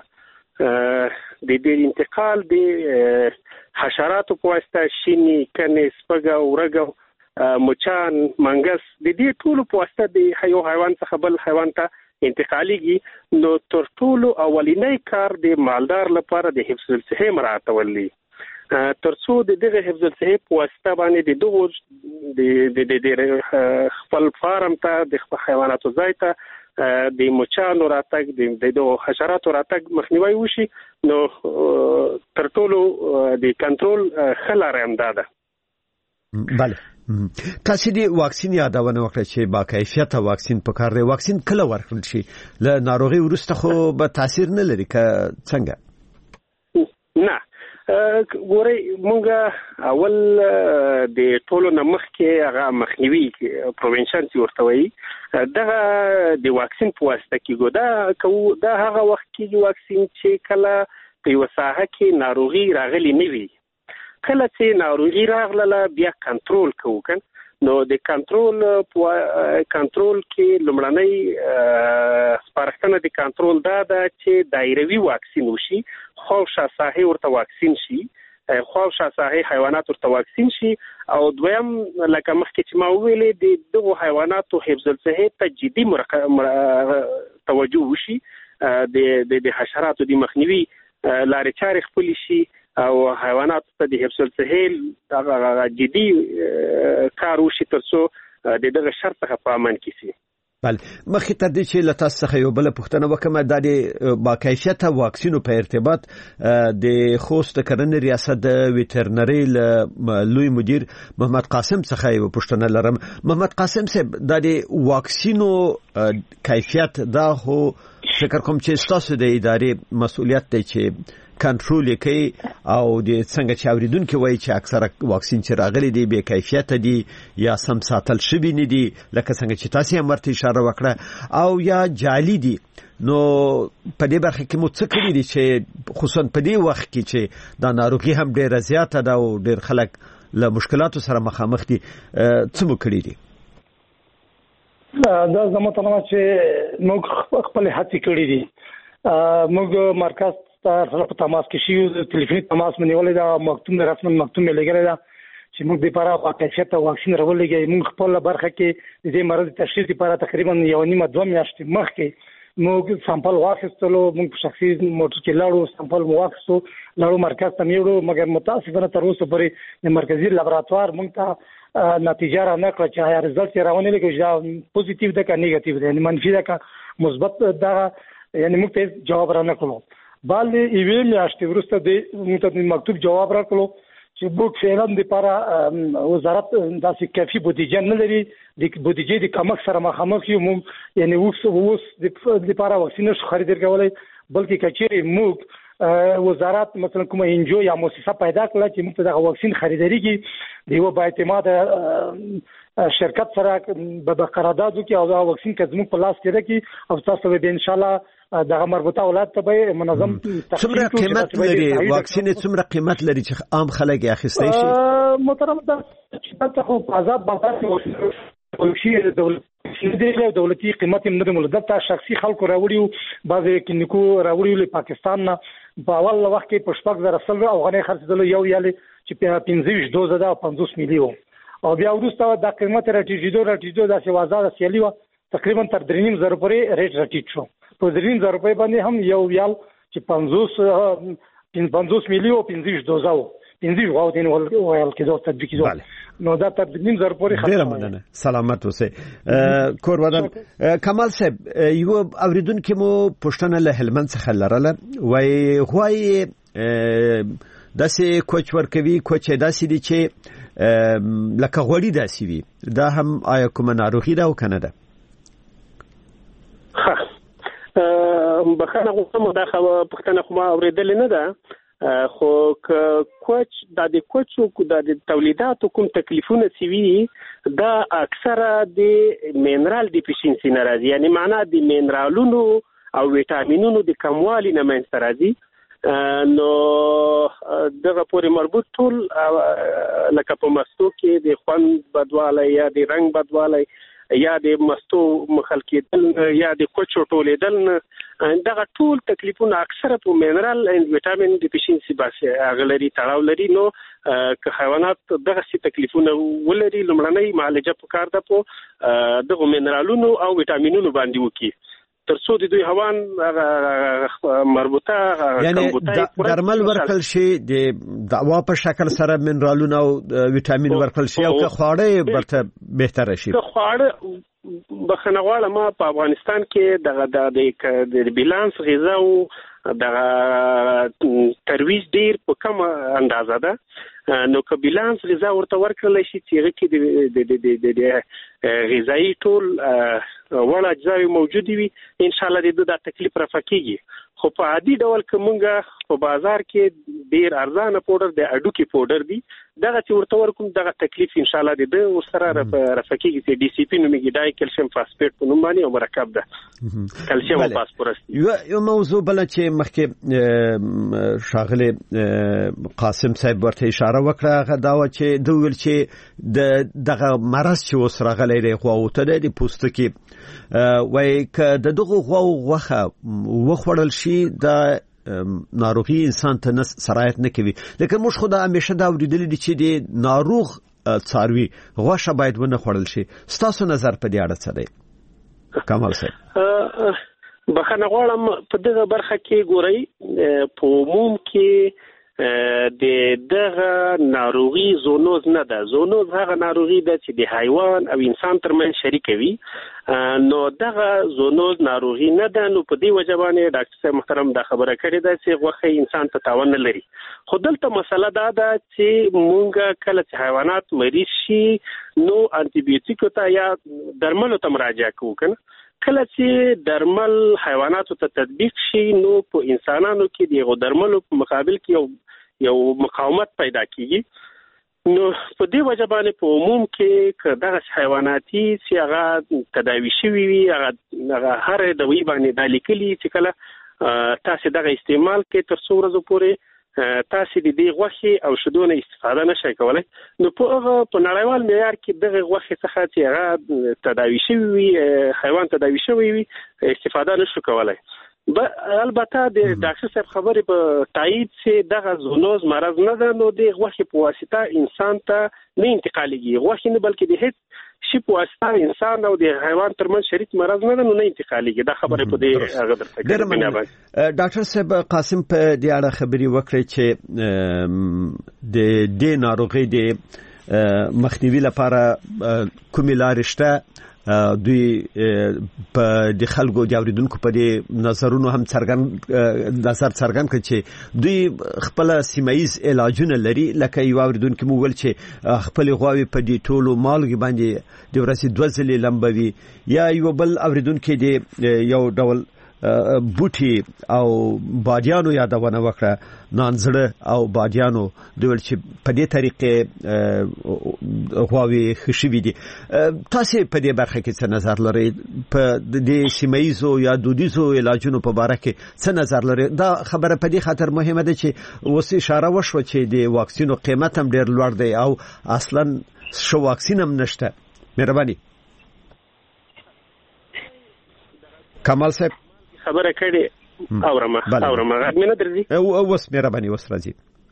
د دې انتقال د حشراتو په واسطه شینی کنه سپګه ورګه مچان منګس د دې ټولو په واسطه د یو حیوان څخه بل حیوان ته انتقالیږي. نو تر ټولو اولینی کار د مالدار لپاره د حفظ الصحه مراعاتول دي تر څو د دغه حفظ الصحه په واسطه باندې د خپل فارم ته د حیواناتو ځای ته د مچانو راتګ د حشراتو راتګ مخنیوي وشي. نو تر ټولو د کنټرول خلاره امدا ده. بله تاسو دې واکسین یادونه وکړه چې با کیفیته واکسین پکار دی. واکسین کله ورکړل شي؟ له ناروغي وروسته خو به تاثیر نه لري که څنګه؟ نه ګورئ مونږ اول د ټولو نه مخکې هغه مخنیوي پروینشن چې ورته وایي دغه د واکسین په واسطه کېږي. دا هغه وخت کېږي واکسین چې کله په یوه ساحه کې ناروغي راغلي نه وي. کله چې ناروغي راغله بیا کنټرول کوو کن نو د کنټرول کې لومړنۍ سپارښتنه د کنټرول دا ده چې دایروي واکسین وشي. خواوشا ساحې ورته واکسین شي، خواوشا ساحې حیوانات ورته واکسین شي. او دویم لکه مخکې چې ما وویلې د دغو حیواناتو حفظ الصحې ته جدي توجه وشي، د حشراتو د مخنیوي لارې چارې خپلې شي او حیواناتو ته د حفظ الصحې جدي کار وشي تر څو د دغه شر څخه په امان کې شي. بله مخکې تر دې چې له تاسو څخه یو بله پوښتنه وکړم، دا د باکیفیته واکسینو په ارتباط د خوست کرنې ریاست د ویټرنری له لوی مدیر محمد قاسم څخه یو پوښتنه لرم. محمد قاسم صاحب، دا د واکسینو کیفیت دا خو فکر کوم چې ستاسو د ادارې مسؤلیت دی چې کنټرول کوي او د څنګه چې اوریدونکو وایي چې اکثره واکسین چې راغلي دي بې کیفیته دي یا سم ساتل شوي نه دي، لکه څنګه چې تاسو هم ورته اشاره وکړه، او یا جعلي دي. نو په دې برخه کې مو څه کړي دي چې خصوصا په دې وخت کې چې دا ناروغي هم ډیره زیاته ده او ډیر خلک له مشکلاتو سره مخامخ دي، څه مو کړي دي؟ دا زموږ ته چې موږ خپل هڅې کړې دي. موږ مرکز سره په تماس کې شیو، ټلیفوني تماس مې نیولې ده، مکتوب رسمن مکتوب مې لګړې ده چې موږ د لپاره باکیفیته واکسین راولېږي. موږ خپل برخه کې د دې مرض تشخیص لپاره تقریبا 1.5-2 میاشتې مخکې موږ سامپل واخیستلو. موږ په شخصي موټر کې لاړو، سامپل مو واخیستو، لاړو مرکز ته میوړو، مګر متاسفانه تر اوسه پورې د مرکزي لابراتوار موږ ته نتیجه را نه کړه چې آیا رزلټ یې راونه لګي چې پوزټیو ده که نیگیټیو ده، یعنی منفي ده که مثبت ده، یعنی موږ ته جواب را نه کړو. بل یوې میاشتې وروسته موږ ته مکتوب جواب راکړو چې موږ فعلا د لپاره وزارت داسې کافي بودیجه نه لري، د بودیجې د کمښت سره مخامخ یو. موږ یعنی اوس د لپاره واکسین نشو خریدار کولی، بلکې که چیرې موږ وزارت مثلا کوم انجو یا مؤسسه پیدا کړه چې موږ د واکسین خریداري کې دیو با اعتماد شرکت سره به قرارداد وکړي او دا واکسین که زموږ په لاس کې راکړي او تاسو به ان شاء الله دغه مربوطه اولاد ته به منظم څومره قیمت لري واکسین څومره قیمت لري چې عام خلک یې اخیستی شي محترم دا چې تاسو په آزاد بازار کې دولتي قیمت هم نه مولد ته شخصي خلکو راوړیو بعضې کلینیکو راوړیو له پاکستان نه په اول وخت کې په 6,000 افغانۍ خرڅېدلو یو یالې چې 25 دوزه ده 50 ملي و او بیا وروسته دا قیمت راټیټېدو داسې وازه سیالي وه تقریبا تر 3,500 پورې ریټ راټیټ شو په 3,500 روپۍ باندې هم یو ویال چې 50 ملي او 25 دوزه و 15 غواړي ویل کېدو تطبیق کېدو نو دا تر 3,500 پورې ډېره مننه سلامت اوسئ کور ودان کمال صاحب یو اوریدونکو مو پښتنه له هلمند څخه لرله وای غوای داسې کوچ ورکوي کوچ داسې دي چې لکه غوړي داسې وي دا هم آیا کومه ناروغي ده او کنه ده بخښنه غواړم دا پښتنه خو ما اورېدلې نه ده خو کوچ د کوچو د تولیداتو کوم تکلیفونه سوي دا اکثره د مینرال ډیفیشنسي نه راځي یعنی معنا د مینرالونو او ویټامینونو د کموالي نه منځته راځي نو دغه پورې مربوط ټول لکه په مستو کې د خوند بدوالی یا د رنگ بدوالی یا د مستو مخل کېدل یا د کوچو ټولېدل دغه ټول تکلیفونه اکثره په مینرال اند ویټامین ډیفیشنسي باندې اغلري تړاو لري نو که حیوانات دغه سي تکلیفونه ولري لمړنۍ معالجه پکار ده په دغه مینرالونو او ویټامینونو باندې وکړي ترڅو د دوی هوان مربوطه یعنی درمل ورکل شي د دوا په شکل سره منرالونه او ویټامین ورکل شي او که خواړه برته بهتره شي خواړه بخنواله ما په افغانستان کې د بیلانس غذا او د ترویج ډیر په کم اندازه ده نو که بیلانس غذا ورته ورکړل شي چې هغه کې د غذایی ټول وړ اجزاوي موجود وي ان شاء الله د تکلیف رفع کیږي خو په عادي ډول کومګه په بازار کې ډیر ارزانه پودر د اډوکی پودر دی دغه چې ورته ورکوم دغه تکلیف ان شاء الله د ورسره رفع کیږي چې ډي سي پی نومېږي ډای کلسیم فاسفیټ په نوم باندې او مرکب ده کلسیم او فاسفورس یو موضوع بل چې مخکې شاغله قاسم صاحب ورته اشاره وکړه هغه دا و چې دوی ویل چې دغه مرض چې اوس راغلی دی غواوته د پوستکي وای ک د دغه غوخه وخوړل شي د ناروغي انسان ته سرایت نه کوي لکه موږ خو دا همیشه دا ورېدلې دي چې د ناروغ څاروي غوښه باید ونه خوړل شي ستاسو نظر په دې اړه څه دی کمال صاحب بخښنه غواړم په دغه برخه کې ګورئ په عموم کې د دغه ناروغي زونوز نه ده زونوز هغه ناروغي ده چې د حیوان او انسان ترمنځ شریک وي نو دغه زونوز ناروغي نه ده نو په دې وجه باندې ډاکټر صاحب محترم دا خبره کړې ده چې غوښه انسان ته تاوان نه لري خو دلته مسله دا ده چې مونږ کله چې حیوانات مریض شي نو انټي بیوټیکو ته یا درملو ته مراجعه کوو کنه کله چې درمل حیواناتو ته تطبیق شي نو په انسانانو کې دغه درملو په مقابل کې یو مقاومت پیدا کیږي نو په دې وجه باندې په عموم کې دغه حیواناتي چې هغه تداوي شوي وي هغه هر دوی باندې د لیکلي چې کله تاسو دغه استعمال کې تر څو ورځې پورې تاسو د دې غوښې او شیدو نه استفاده نشئ کولای نو په نړیوال معیار کې دغه غوښې څخه چې هغه تداوي شوی وي حیوان تداوي شوی وي استفاده نشو کولای البته د ډاکټر صاحب خبرې په تایید چې دغه زونوز مرض نه ده نو د غوښې په واسطه انسان ته نه انتقالېږي غوښې نه بلکې د هیڅ شي په واسطه انسان او د حیوان ترمنځ شریک مرض نه ده نو نه انتقالېږي دا خبرې په دې هغه درته ډاکټر صاحب قاسم په دې اړه خبرې وکړي چې د دې ناروغي د مخنیوي لپاره کومې لارې شته دوی په د خلکو د اوریدونکو په دې نظرونو هم څرګند کړي چې دوی خپل سیمایز علاجونه لري لکه یو اوریدونکو مو ول چې خپل غواوي په دې ټولو مالګي باندې د ورسې 2 ځلې لمبوي یا یو بل اوریدونکو د یو ډول بوټي او بادیانو یادونه وکړه نانزړه او بادیانو د ول چې په دې طریقې غواوي خشوي دي تاسو په دې برخه کې څه نظر لرئ په دې سیمایزو یا دودیزو علاجونو په اړه کې څه نظر لرئ دا خبره په دې خاطر مهمه ده چې اوس اشاره وشو چې د واکسینو قیمت هم ډیر لوړ دی او اصلا شو واکسین هم نشته مهرباني کمال صاحب خبره کړي اورمه غږ نه درځي اوس مهرباني اوس راځي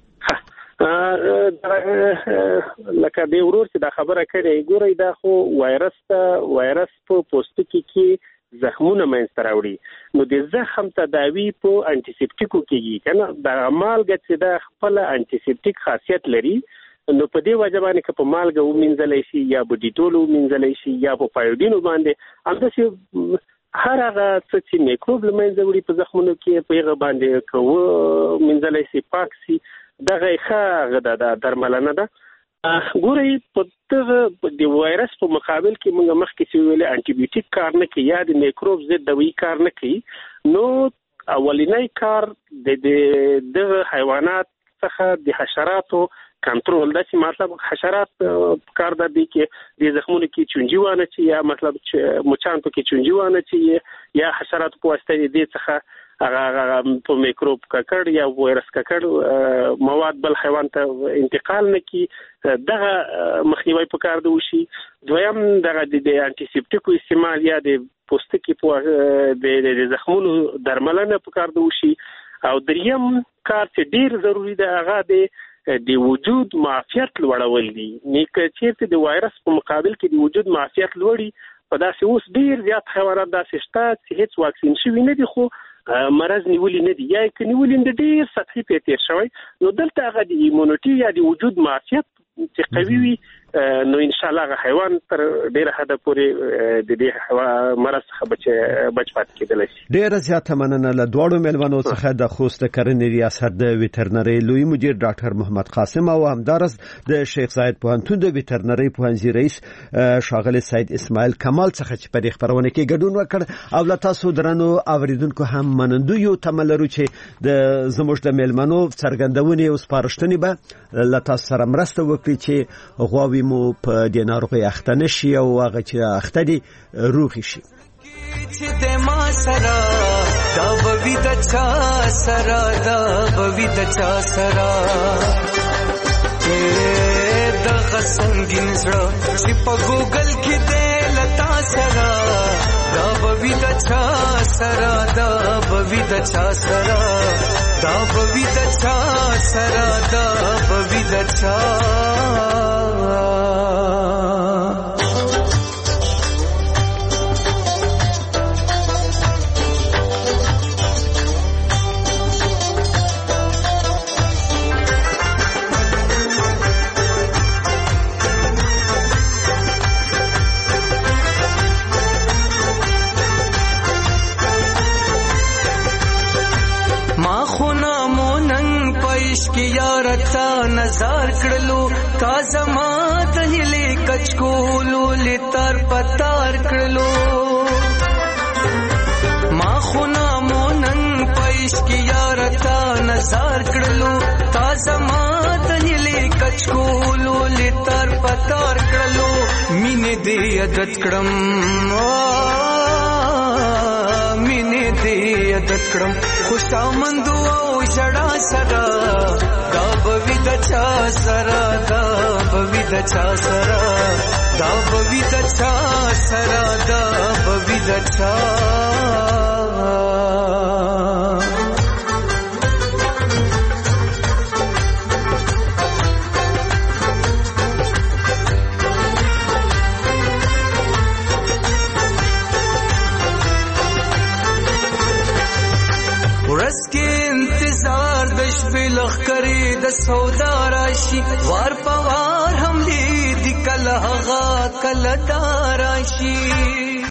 لکه د ورور چې دا خبره کړي ګورئ دا خو وایرس په پوستکي کې زخمونه منځته راوړي نو د زخم تداوی په انټیسپټیکو کېږي کنه د مالګه چې د خپل انټیسپټیک خاصیت لري نو په دې وجه باندې که په مالګه ومنځلای شي یا په ډیټول ومنځلای شي یا په پایوډینو باندې همداسې هر هغه څه چې میکروب له منځه وړي په زخمونو کې په هغه باندې که ومنځلای شي پاک شي دغه ښه درملنه ده ګورئ په دغه د وایرس په مقابل کې موږ مخکې چې ویلې انټي بیوټیک کار نه کوي یا د میکروب ضد دوایي کار نه کوي نو اولینی کار د حیوانات څخه د حشراتو کنټرول د چې مطلب حشرات کار د دې کې د زخمونو کې چونجي وانه چې یا مطلب مچان په کې چونجي وانه چې یا حشرات په واسطه دې څخه هغه په میکروب ککړ یا وایرس ککړ مواد بل حیوان ته انتقال نه کی دغه مخنیوي په کار دی وشي دویم دغه د انټیسپټیکو استعمال یا د پوستکي په د زخمونو درملنه په کار دی وشي او دریم کار چې ډیر ضروری دی هغه د وجود معافیت لوړول دي نیکه چیرته د وایرس په مقابل کې د وجود معافیت لوړي په داسې اوس ډیر زیات حیوانات داسې شته چې هیڅ واکسین شوی نه دي خو مرض نیولې نه دي یا کې نیولې د ډیر سطحي پیټیر شوی نو دلته هغه د ایمونټي یا د وجود معافیت چې قوي وي نو ان شاء الله حیوان تر ډیره حد پورې د دې مرض څخه بچ پاتې کېدل شي ډیره زیاته مننه له دوړو ملمنو څخه د خوست کرنې ریاست د ویټرنری لوی مدیر ډاکټر محمد قاسم او همدارس د شیخ زاید پوهنتون د ویټرنری پوهنځي رئیس شاغلی سید اسماعیل کمال څخه چې په دې خبرونه کې ګډون وکړ او له تاسو درنو اوریدونکو هم منندو یو تملرو چې د زموږ د ملمنو څرګندونې او سپارښتنې به له تاسو سره مرسته وکړي چې غواوي مو په دې ناروغي اخته نشي او هغه چې اخته دي روغ شي چې د ما سره دا بوي د چا سره دا بوي د چا سره د غسنګین زړه چې په ګوګل کې د لتا سره دا بوي د چا سره دا بوي د چا سره دا بوي د چا سره دا بوي د چا نظر کړلو تا زما ته هلي کچکولو لتر پتار کړلو ما خو نامو نن پېښ کی یار تا نظر کړلو تا زما ته هلي کچکولو لتر پتار کړلو مینه دې عادت کړم مینه دې عادت کړم خوشامند او شړا سره دا بوي د چا سره دا بوي د چا سره دا بوي د چا سره دا بوي د چا لخکری د سودا راشي وار پوار هم دې کله هغه کله داراشي